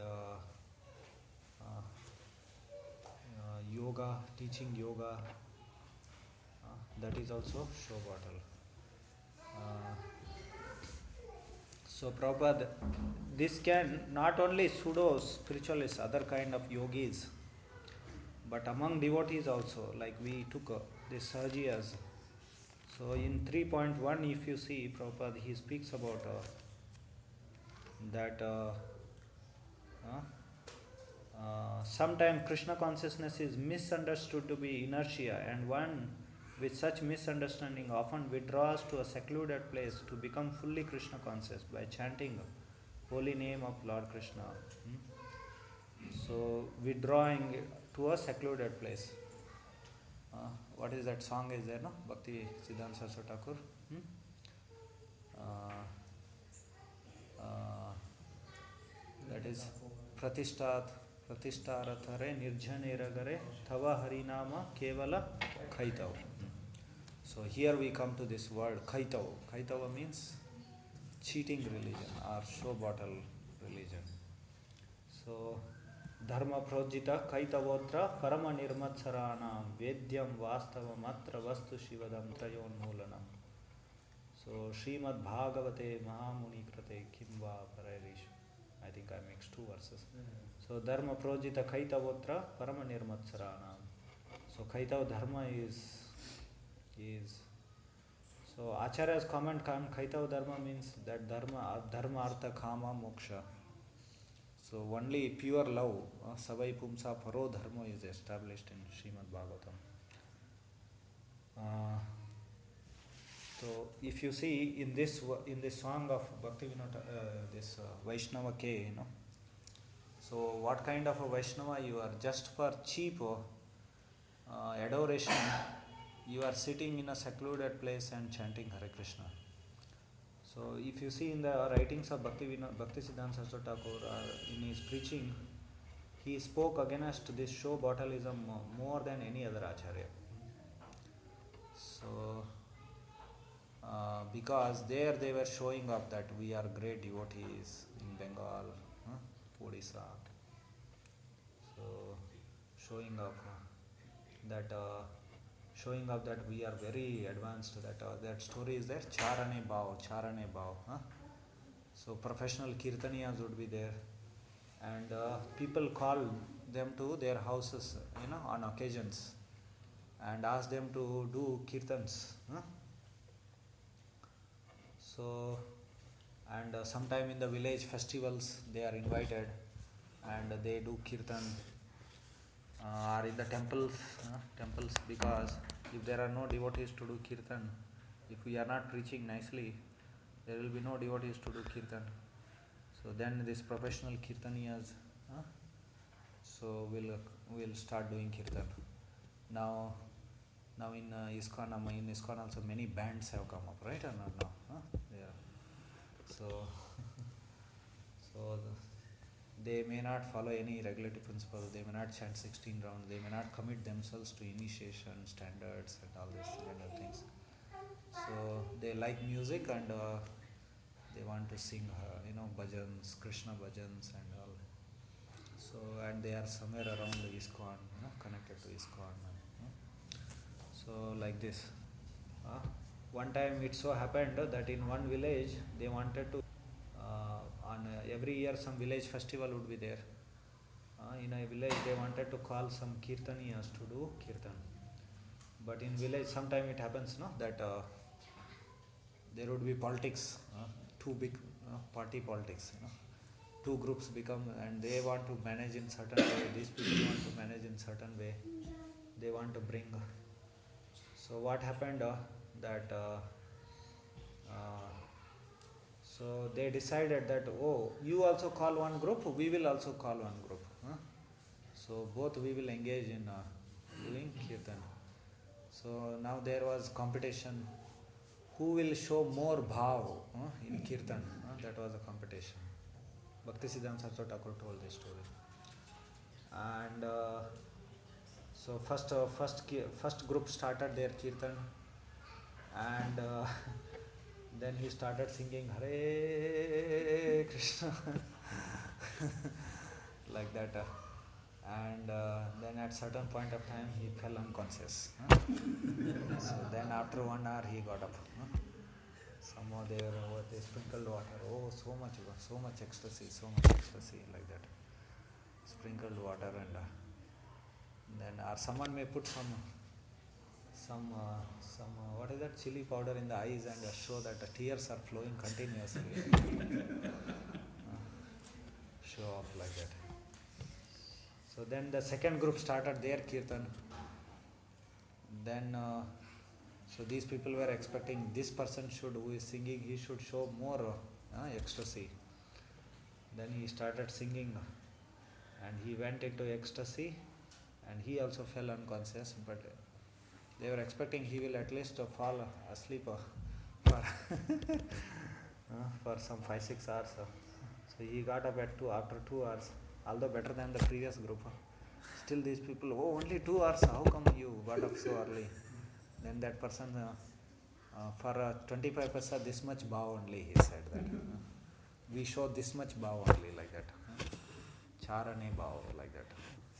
A: yoga, teaching yoga, that is also show bottle. So Prabhupada, this can not only pseudo spiritualists, other kind of yogis, but among devotees also, like we took the Sahajiyas. So in 3.1, if you see Prabhupada, he speaks about that sometimes Krishna consciousness is misunderstood to be inertia, and one with such misunderstanding often withdraws to a secluded place to become fully Krishna conscious by chanting holy name of Lord Krishna. So withdrawing to a secluded place. What is that song is there, no? Bhakti Siddhanta Saraswati Thakur. That is Pratishtarathare Nirjaneragare Thava Harinama Kevala Khaitav. So here we come to this word Khaitav. Khaitava means cheating religion or show bottle religion. So Dharma projita kaitavotra parama nirmatsaranam vedyam vastavamatra vastu shivadam trayon moolanam. So Srimad Bhagavate Mahamuni Krate Kimva Parairishu. I think I mixed two verses. So Dharma projita kaitavotra parama nirmatsaranam. So kaitav dharma is so Acharya's comment on kaitav dharma means that dharma artha kama moksha. So only pure love, savai pumsa paro dharma is established in Srimad Bhagavatam. So if you see in this song of Bhaktivinoda, this Vaishnava K, so what kind of a Vaishnava you are? Just for cheap adoration, you are sitting in a secluded place and chanting Hare Krishna. So if you see in the writings of Bhaktisiddhanta Saraswati Thakur, in his preaching, he spoke against this show bottleism more than any other Acharya. So because there they were showing up that we are great devotees in Bengal, Odisha. So showing up that we are very advanced. That story is there. Charane Bhav. So professional kirtaniyas would be there, and people call them to their houses, on occasions, and ask them to do kirtans. So, and sometime in the village festivals they are invited, and they do kirtan, or in the temples, because if there are no devotees to do kirtan, if we are not preaching nicely, there will be no devotees to do kirtan. So then this professional kirtaniyas, so will start doing kirtan. Now in ISKCON also many bands have come up, right or not now? Yeah. So they may not follow any regulatory principle, they may not chant 16 rounds, they may not commit themselves to initiation standards and all these kind of things. So they like music, and they want to sing, bhajans, Krishna bhajans and all. So, and they are somewhere around the ISKCON, connected to ISKCON. So like this. One time it so happened that in one village they wanted to, every year some village festival would be there. In a village they wanted to call some kirtaniyas to do kirtan. But in village sometime it happens, that there would be politics, too big party politics, two groups become, and they want to manage in certain way, these people want to manage in certain way, they want to bring. So what happened, that so they decided that, you also call one group, we will also call one group. So both we will engage in doing kirtan. So now there was competition, who will show more bhav in kirtan. That was a competition. Bhaktisiddhanta Saraswati Thakur told this story. And so first group started their kirtan, and then he started singing Hare Krishna like that, and then at certain point of time he fell unconscious. So then after 1 hour he got up. Somehow they sprinkled water. So much ecstasy, like that. Sprinkled water, and then or someone may put some what is that, chili powder in the eyes, and show that the tears are flowing continuously. Show off like that. So then the second group started their kirtan. Then so these people were expecting this person who is singing, he should show more ecstasy. Then he started singing, and he went into ecstasy, and he also fell unconscious, but they were expecting he will at least fall asleep for some 5-6 hours. So he got up after 2 hours, although better than the previous group. Still these people, only 2 hours, how come you got up so early? Then that person, for 25 paisa, this much bhav only, he said that. We show this much bhav only, like that. Charane Bhav, like that.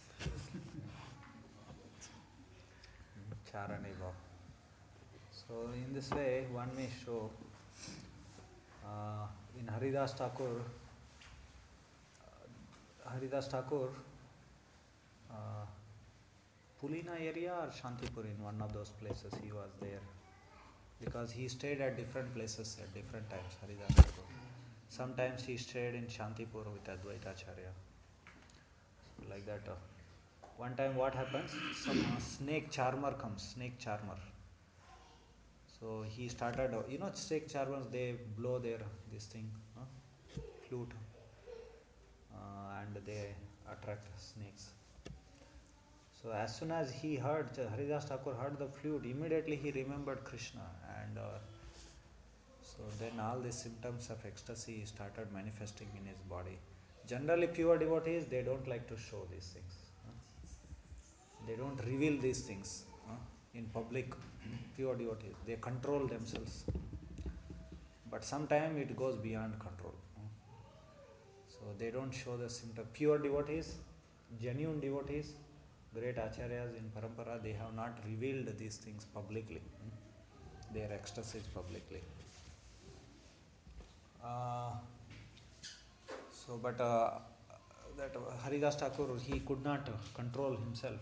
A: Charane Bhav. So in this way, one may show in Haridas Thakur, Pulina area or Shantipur, in one of those places he was there, because he stayed at different places at different times. Haridas Thakur. Sometimes he stayed in Shantipur with Advaita Acharya. So like that. One time what happens? Some snake charmer comes. Snake charmer. So he started. Snake charmers, they blow their this thing, flute, and they attract snakes. So as soon as he heard, Haridas Thakur heard the flute, immediately he remembered Krishna, and so then all the symptoms of ecstasy started manifesting in his body. Generally, pure devotees, they don't like to show these things. They don't reveal these things in public. Pure devotees, they control themselves. But sometimes it goes beyond control. So they don't show the symptom. Pure devotees, genuine devotees, great acharyas in parampara, they have not revealed these things publicly, their ecstasies publicly. But that Haridas Thakur, he could not control himself.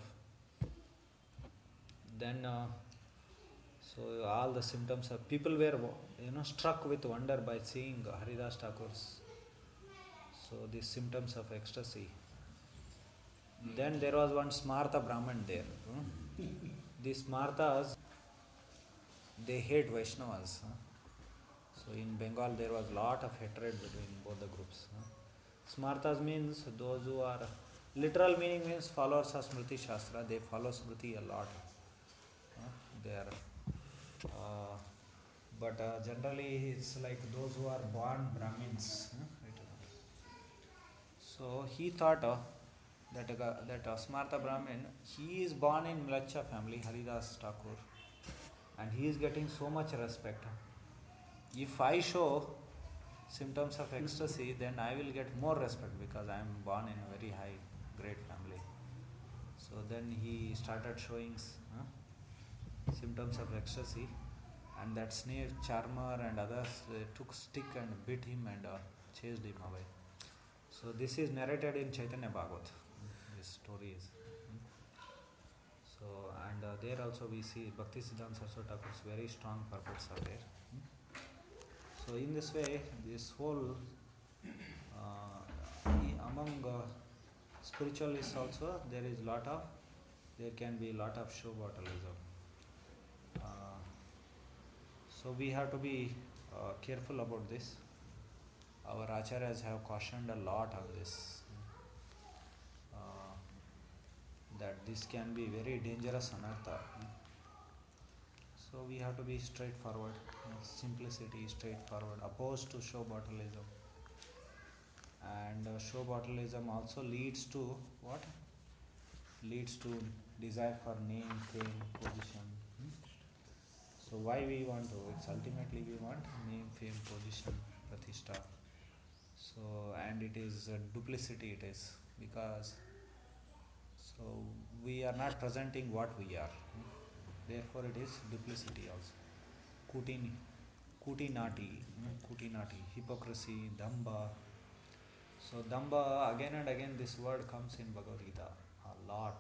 A: Then, so all the symptoms of people were, struck with wonder by seeing Haridas Thakur's. So these symptoms of ecstasy. Then there was one Smartha Brahman there. These Smarthas, they hate Vaishnavas. So in Bengal there was lot of hatred between both the groups. Smarthas means those who are, literal meaning means followers of Smriti Shastra. They follow Smriti a lot. They are, but generally it's like those who are born Brahmins. So he thought that Smartha Brahmin, he is born in Mlacha family, Haridas Thakur, and he is getting so much respect. If I show symptoms of ecstasy, then I will get more respect because I am born in a very high, great family. So then he started showing symptoms of ecstasy, and that snake charmer and others, they took stick and beat him and chased him away. So this is narrated in Chaitanya Bhagavat. This story is. So and there also we see Bhaktisiddhanta Saraswati Thakur's very strong purports are there. So in this way, this whole among spiritualists also there can be lot of show bottleism. So we have to be careful about this. Our acharyas have cautioned a lot on this. That this can be very dangerous anartha. So we have to be straightforward, simplicity, straightforward, opposed to show bottleism. And show bottleism also leads to what? Leads to desire for name, fame, position. So why we want to? It's ultimately we want name, fame, position, pratishtha. So and it is duplicity. It is because so we are not presenting what we are. Therefore, it is duplicity also. Kutinati, hypocrisy, damba. So damba, again and again this word comes in Bhagavad Gita a lot.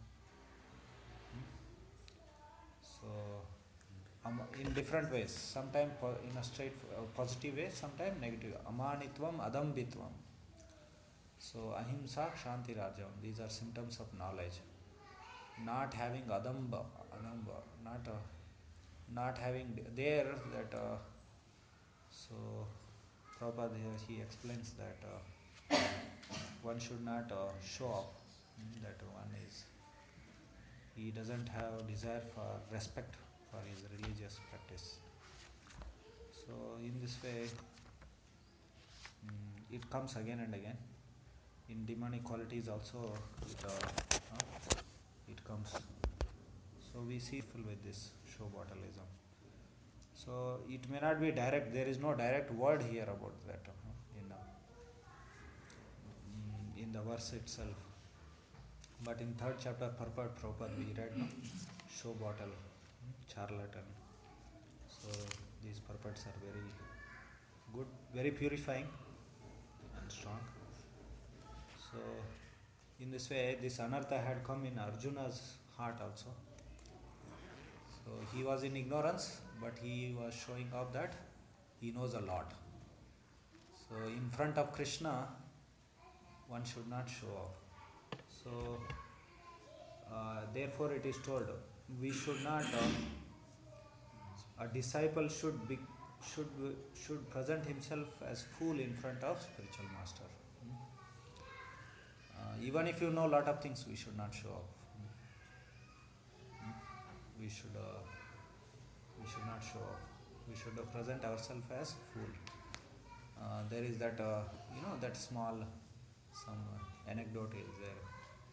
A: So in different ways, sometimes in a straight positive way, sometimes negative. Amanitvam, adambitvam. So ahimsa, kshanti rajam. These are symptoms of knowledge. Not having adamba, not having there that. So Prabhupada here he explains that one should not show off. That one is he doesn't have desire for respect for his religious practice. So in this way, it comes again and again. In demonic qualities also, it comes. So we see full with this show bottleism. So it may not be direct. There is no direct word here about that in the verse itself. But in third chapter, Purport Prabhupada, we read, no? Show bottle, charlatan. So these purports are very good, very purifying and strong. So in this way, this anartha had come in Arjuna's heart also. So he was in ignorance, but he was showing off that he knows a lot. So in front of Krishna, one should not show off. So therefore it is told, we should not, a disciple should present himself as fool in front of spiritual master. Even if you know a lot of things, we should not show off. We should not show off. We should present ourselves as fool. There is that that small some anecdote is there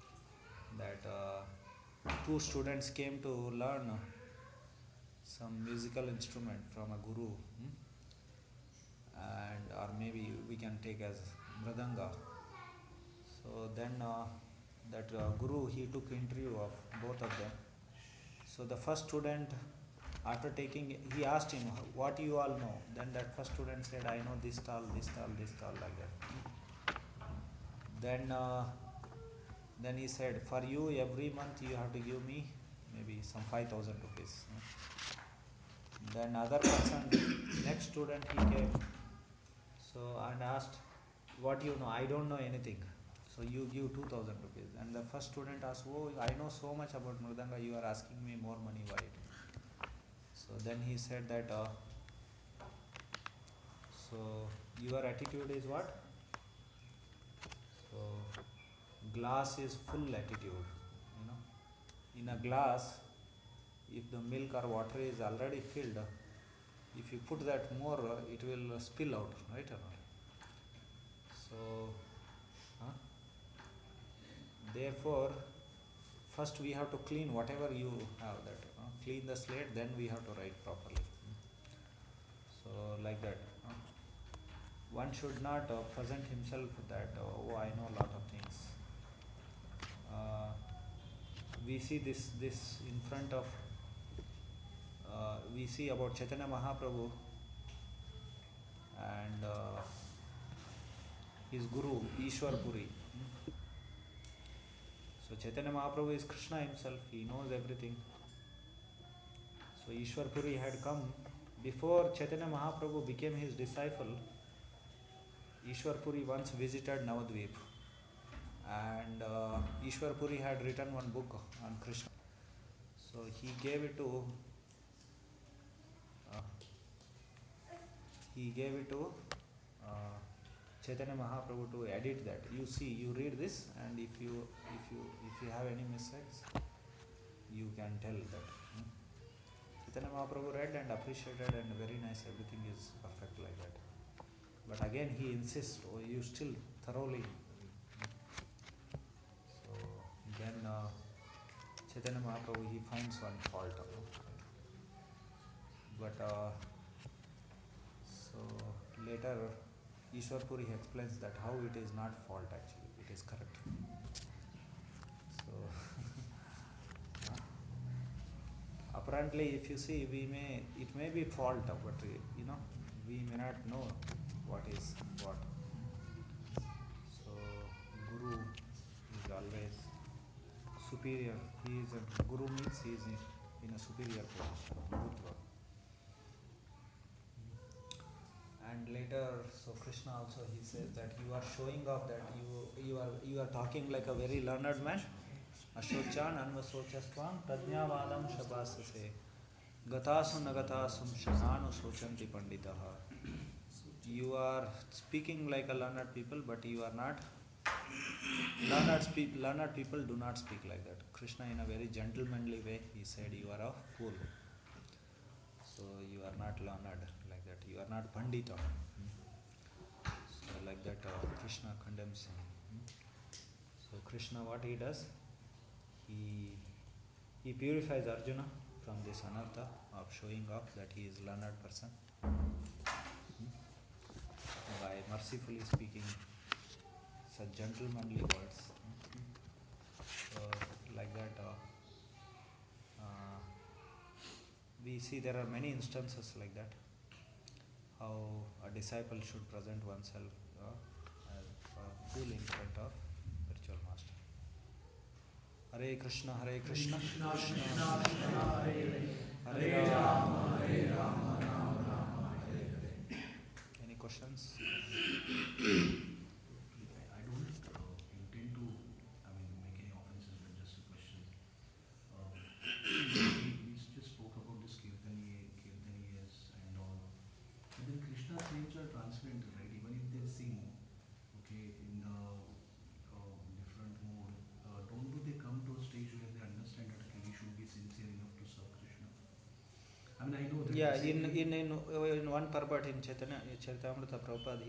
A: that two students came to learn some musical instrument from a guru, and or maybe we can take as mridanga. So then that guru, he took interview of both of them. So the first student, after taking, he asked him, what you all know? Then that first student said, I know this tal, this tal, this tal, like that. Then he said, for you every month you have to give me maybe some 5,000 rupees. Then other person, next student, he came, so and asked, what you know? I don't know anything. So you give 2,000 rupees. And the first student asked, oh, I know so much about mridanga, you are asking me more money, why? So then he said that, so your attitude is what? So glass is full attitude. In a glass, if the milk or water is already filled, if you put that more, it will spill out, right or not? So, therefore, first we have to clean whatever you have, that clean the slate, then we have to write properly. So like that, one should not present himself that oh, I know a lot of things. We see this in front of, we see about Chaitanya Mahaprabhu and his guru Ishwar Puri. So Chaitanya Mahaprabhu is Krishna himself, he knows everything. So Ishwar Puri had come before Chaitanya Mahaprabhu became his disciple. Ishwar Puri once visited Navadvip, and Ishwar Puri had written one book on Krishna. So he gave it to Chaitanya Mahaprabhu to edit that. You see, you read this, and if you have any mistakes, you can tell that. Chaitanya Mahaprabhu read and appreciated, and very nice, everything is perfect like that. But again he insists, oh, you still thoroughly. So then Chaitanya Mahaprabhu, he finds one fault. But so later Ishwar Puri explains that how it is not fault, actually it is correct. So apparently, if you see, it may be fault, but we may not know what is what. So Guru is always superior. He is a Guru, means he is in a superior position, Gurutva. And later, so Krishna also, he says that you are showing off that you are talking like a very learned man. Ashochan anvasochastvam prajnavadam shabasase gatasu nagatasum shamanu sochanti panditaha. You are speaking like a learned people, but you are not. Learned people do not speak like that. Krishna, in a very gentlemanly way, he said, you are a fool. So you are not learned like that. You are not pandita. So like that, Krishna condemns him. So Krishna, what he does, he purifies Arjuna from this anartha of showing off that he is a learned person by mercifully speaking such gentlemanly words. Like that, we see there are many instances like that, how a disciple should present oneself as a fool in front of spiritual master. Hare Krishna, Hare Krishna,
B: Krishna
A: Krishna
B: Krishna Krishna Hare Hare,
A: Hare
B: Hare
A: Rama.
B: Rama Hare Rama, Rama Rama Hare Hare.
A: Any questions?
F: I don't intend to, I mean, make any offenses, but just a question. We just spoke about this Kirtaniyas and all. But then Krishna's names are transcendental, right? Even if they sing, okay, in the different mode, don't do they come to a stage where they understand that okay, we should be sincere enough to serve Krishna? I mean, I know that.
A: Yeah, in one purport in Chaitanya Charitamrita Prabhupada,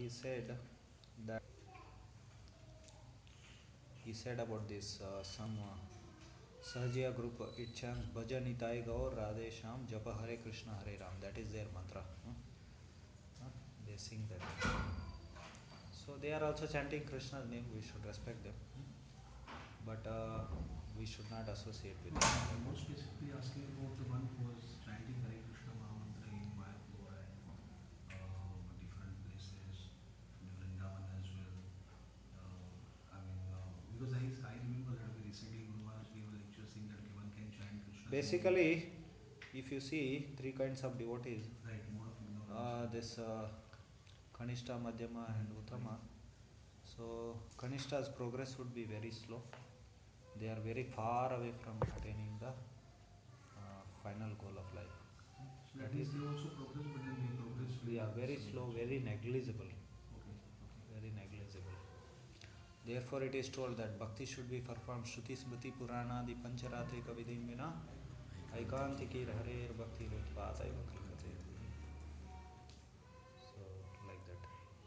A: he said about this some Sahajiya group, it chants Bhajan Itai Gaur Radhe Sham Japa Hare Krishna Hare Ram. That is their mantra. They sing that. So they are also chanting Krishna's name. We should respect them, but we should not associate with them.
F: I'm more specifically asking about the one who was chanting Hare Krishna Mahamantra in Mayapur and different places, in Vrindavan as well. Because I remember that okay, recently Guru Maharaj gave a lecture saying that okay, one can chant Krishna.
A: Basically, if you see three kinds of devotees,
F: right, mode of ignorance.
A: this Kanishta, Madhyama, and Uttama. So Kanishta's progress would be very slow. They are very far away from attaining the final goal of life.
F: So that means they also progress, but then they progress with
A: very slow, very negligible.
F: Okay.
A: Very negligible. Therefore, it is told that bhakti should be performed Shruti Smriti Purana Di Pancharatrika Vidim Vina Aikantiki Harer Bhakti Rutpadaiva Kalpate. So, like that.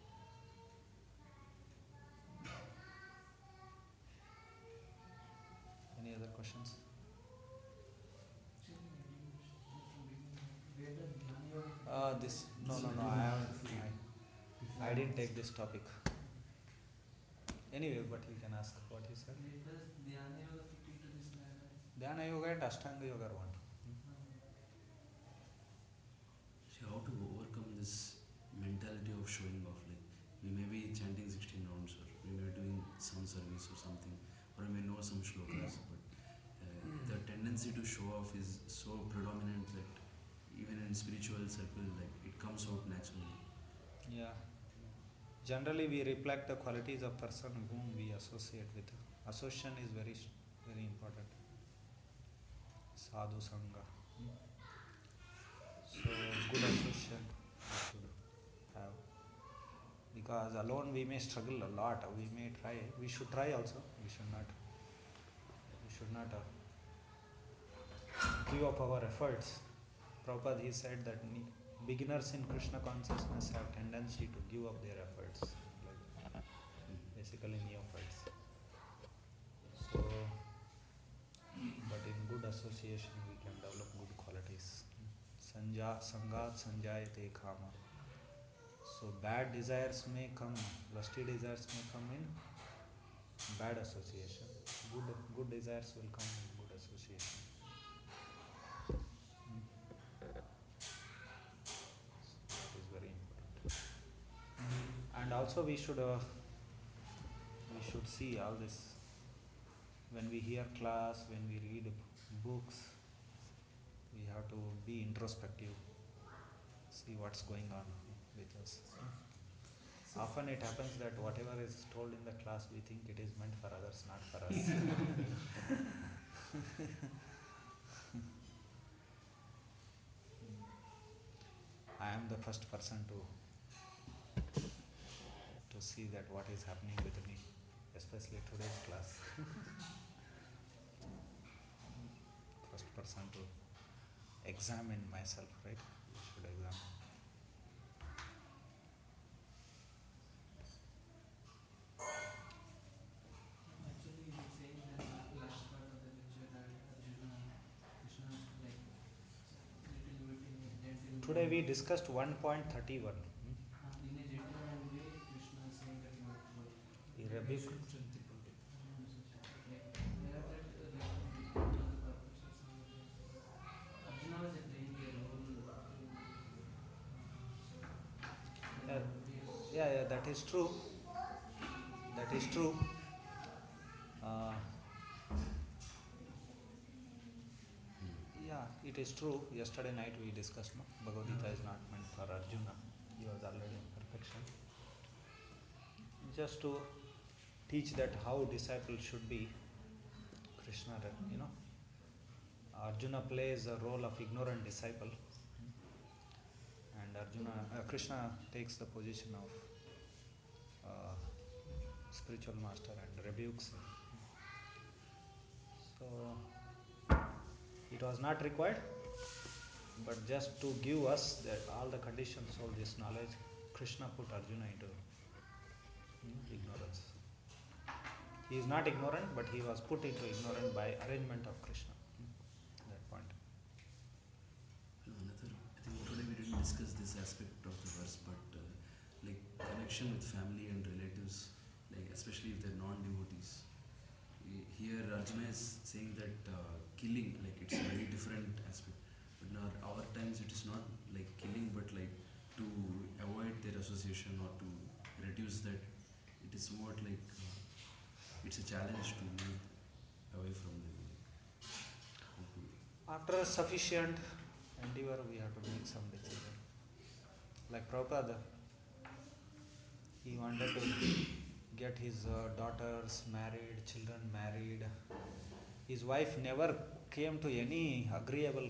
A: Any other questions? This no. I didn't take this topic. Anyway, but you can ask what he said.
G: Where does Dhyana Yoga fit into this matter?
A: Dhyana Yoga and Ashtanga Yoga are one.
H: See, how to overcome this mentality of showing off? Like, we may be chanting 16 rounds, or we may be doing some service or something, or we may know some shlokas, but the tendency to show off is so predominant that even in spiritual circle, like, it comes out naturally.
A: Yeah. Generally, we reflect the qualities of person whom we associate with. Association is very important. Sadhu Sangha. So, good association we should have. Because alone we may struggle a lot. We may try. We should try also. We should not give up our efforts. Prabhupada, he said that beginners in Krishna consciousness have tendency to give up their efforts. Like basically neophytes. So, but in good association we can develop good qualities. Sangat sanjayate kama. So bad desires may come, lusty desires may come in bad association. Good desires will come in good association. That is very important. And also we should see all this when we hear class, when we read books. We have to be introspective, see what's going on with us. Often it happens that whatever is told in the class, we think it is meant for others, not for us. I am the first person to see that what is happening with me, especially today's class. First person to examine myself, right? We should examine.
G: Actually, he's saying that last part of the lecture that Krishna is like little bit in a gentle.
A: Today we discussed 1.31.
G: In a gentleman way, Krishna is saying that you have to work.
A: He rebuked that is true. That is true. Uh, yeah, it is true. Yesterday night we discussed, no? Bhagavad Gita is not meant for Arjuna. He was already in perfection. Just to teach that how disciples should be, Krishna, Arjuna plays a role of ignorant disciple, and Krishna takes the position of spiritual master and rebukes him. So it was not required, but just to give us that all the conditions of this knowledge, Krishna put Arjuna into ignorance. He is not ignorant, but he was put into ignorance by arrangement of Krishna. That point.
H: Another, I think today we didn't discuss this aspect of the verse, but like connection with family and relatives, like especially if they're non-devotees. Here Arjuna is saying that killing, like it's a very different aspect. But in our times, it is not like killing, but like to avoid their association or to reduce that. It is somewhat like it's a challenge to move away from them.
A: After sufficient endeavor, we have to make some decision. Like Prabhupada, he wanted to get his daughters married, children married. His wife never came to any agreeable,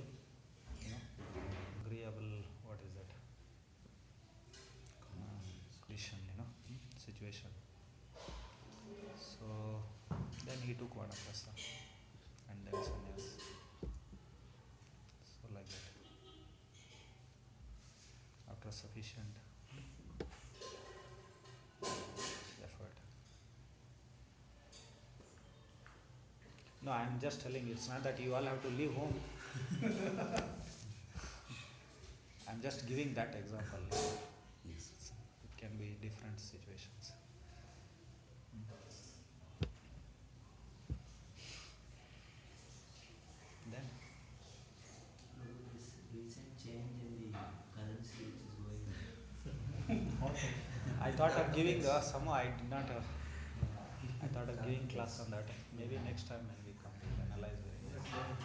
A: what is that? Condition, situation. So then he took Vanaprastha and then sannyas. So like that. After sufficient effort. No, I am just telling you, it's not that you all have to leave home. I am just giving that example.
H: Yes.
A: It can be different situations. Then
B: This recent change in the currency which is going
A: I thought of giving some. I did not. I thought of giving class on that. Maybe next time when we come, we'll analyze very well.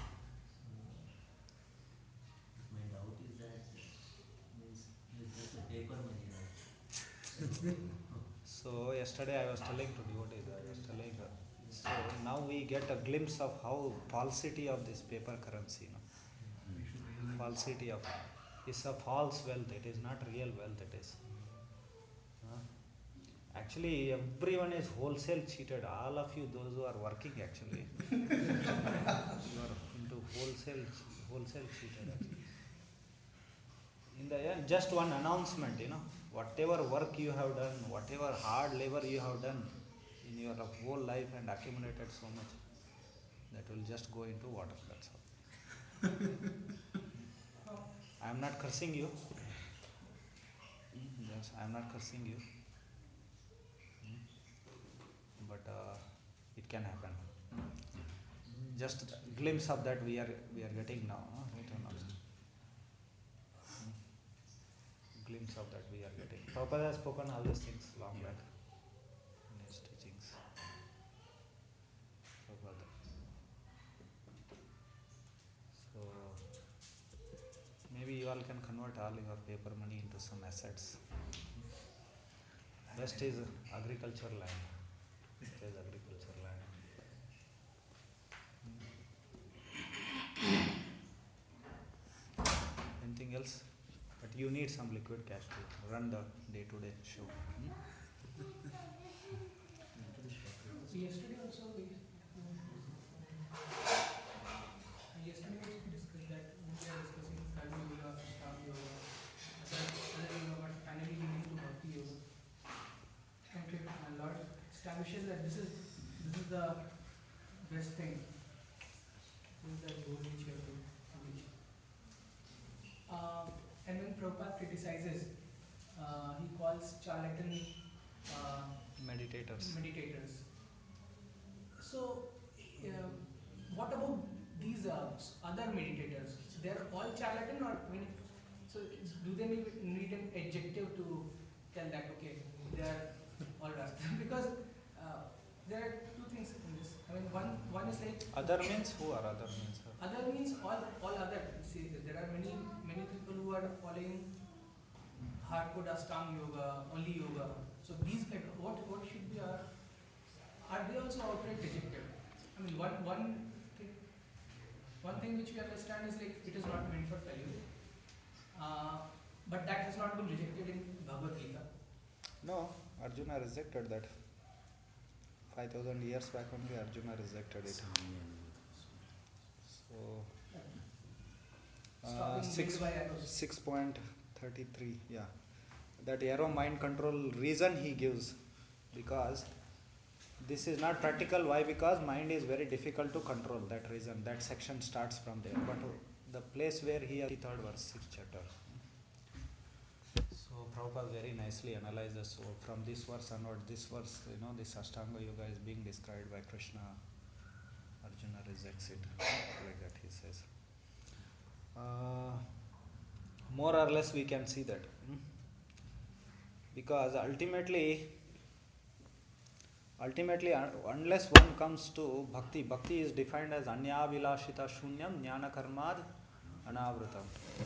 B: but my doubt is that means it's just a paper money, right?
A: So yesterday I was telling to devotees, so now we get a glimpse of how falsity of this paper currency. Falsity of it's a false wealth. It is not real wealth. It is. Actually, everyone is wholesale cheated. All of you, those who are working, actually, you are into wholesale cheated. Actually. In the end, just one announcement, whatever work you have done, whatever hard labor you have done in your whole life and accumulated so much, that will just go into water. That's all. I am not cursing you. Yes, I am not cursing you. But it can happen. Just a glimpse of that we are getting now. Right or not? Glimpse of that we are getting. Prabhupada has spoken all these things long back in his teachings. Prabhupada. So maybe you all can convert all your paper money into some assets. Best is agriculture land. Best is agriculture land. Anything else? But you need some liquid cash to run the day-to-day show.
E: Yesterday also yesterday also we discussed that when we are discussing Karma Yoga, Ashtanga Yoga, other yoga, but finally we came to Bhakti Yoga. And Lord establishes that this is the best thing. This is the goal which you have to reach. And when Prabhupada criticizes, he calls charlatan meditators. So, what about these other meditators? They are all charlatan, or so do they need an adjective to tell that okay, they are all Rasta because there are two things in this. I mean, one is like
A: Other means who are other means?
E: other means all other. See, there are many people who are following hardcore Ashtanga yoga, only yoga. So these what should be our, are they also outright rejected? I mean, thing one thing which we understand is like it is not meant for Kali, but that has not been rejected in Bhagavad Gita.
A: No, Arjuna rejected that. 5,000 years back only Arjuna rejected it. So,
E: Stopping wind by arrows.
A: 6.33, yeah. That arrow mind control reason he gives, because this is not practical. Why? Because mind is very difficult to control. That reason, that section starts from there. But the place where he has 3rd verse, 6th chapter. So Prabhupada very nicely analyzes. So from this verse onward, this verse, this Ashtanga Yoga is being described by Krishna. Arjuna rejects it. Like that he says. More or less we can see that. Because ultimately, unless one comes to bhakti is defined as anya vilashita shunyam jnana karmad anavrutam.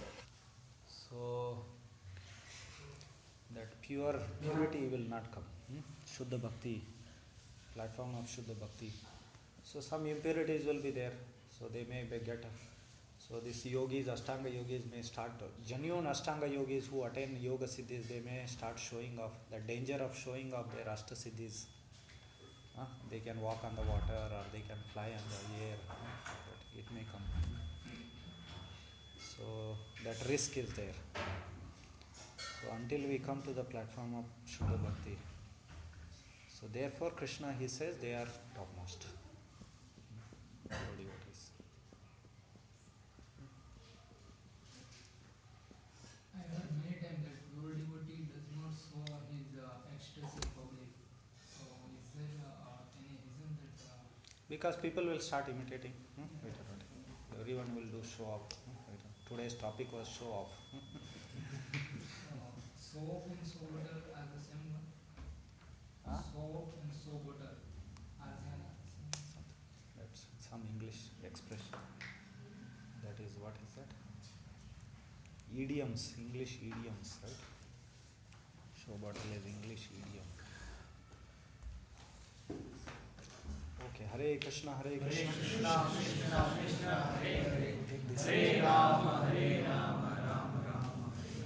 A: So that purity will not come. Shuddha bhakti, platform of Shuddha bhakti. So some impurities will be there. So they may get. So these yogis, Ashtanga yogis may start, genuine Ashtanga yogis who attain yoga siddhis, they may start showing off, the danger of showing off their Ashta siddhis. They can walk on the water or they can fly on the air. It may come. So that risk is there. So until we come to the platform of Shuddha Bhakti. So therefore Krishna, he says, they are topmost. Devotees.
G: I heard many times that pure devotee does not show his ecstasy in public. So is there any reason that?
A: Because people will start imitating. Everyone will do show off. Today's topic was show off.
G: Soap and soap butter are the same one? Soap and soap butter are they same?
A: That's some English expression. That is, what is that? Idioms, English idioms, right? Show bottle is English idiom. Okay, Hare Krishna, Hare Krishna,
E: Krishna Krishna Krishna Hare Hare,
A: take this.
E: Hare Rama Rama Rama Hare.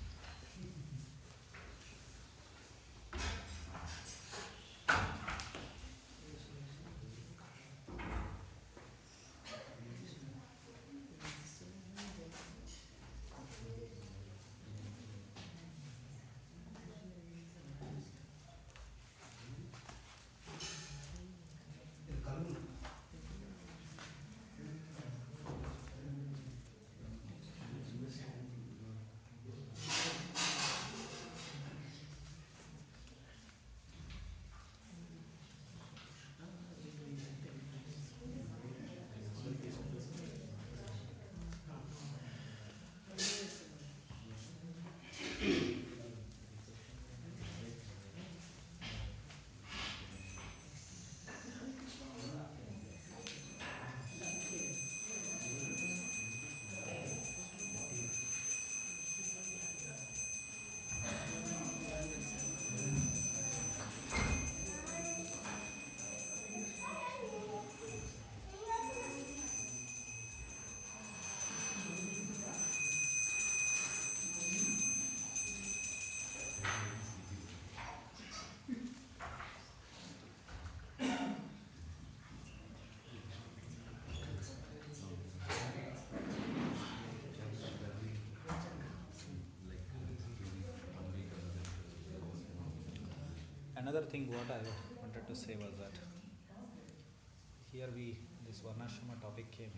A: Another thing what I wanted to say was that here this Varnashrama topic came,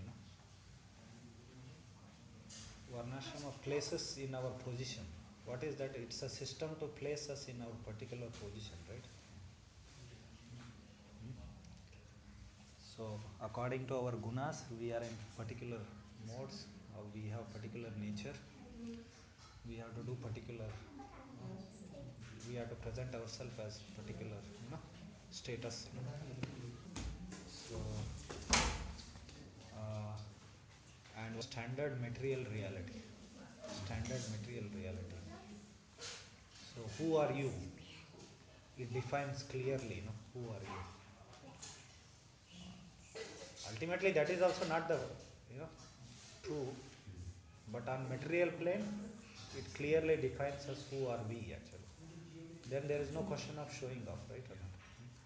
A: Varnashrama places in our position. What is that? It's a system to place us in our particular position, right? So according to our gunas, we are in particular modes, or we have particular nature. We have to do particular we have to present ourselves as particular, status. So, and standard material reality. Standard material reality. So, who are you? It defines clearly, who are you. Ultimately, that is also not the, true. But on material plane, it clearly defines us who are we actually. Then there is no question of showing off, right or not?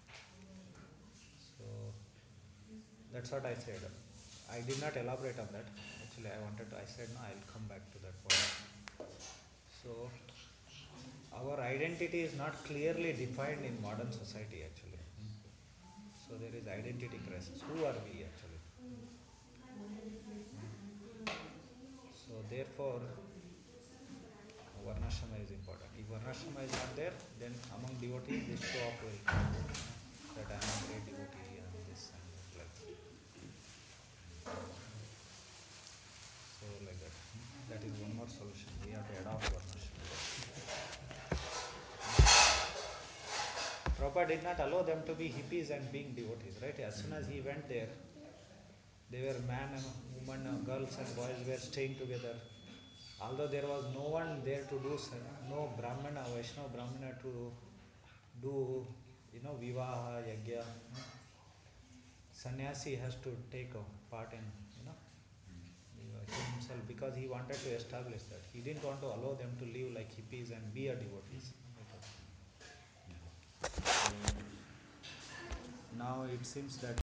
A: So that's what I said. I did not elaborate on that. Actually, I said no, I'll come back to that point. So our identity is not clearly defined in modern society actually. So there is identity crisis. Who are we actually? So therefore, Varnashrama is important. If Varnashrama is not there, then among devotees this show off will come. That I am a great devotee and this and that, like that. So like that. That is one more solution. We have to adopt Varnashrama. Prabhupada did not allow them to be hippies and being devotees, right? As soon as he went there, they were man and woman, girls and boys were staying together. Although there was no one there to do, no Brahmana, Vaishnava Brahmana to do, Vivaha, Yagya. Sannyasi has to take a part in, himself because he wanted to establish that. He didn't want to allow them to live like hippies and be a devotees. Now it seems that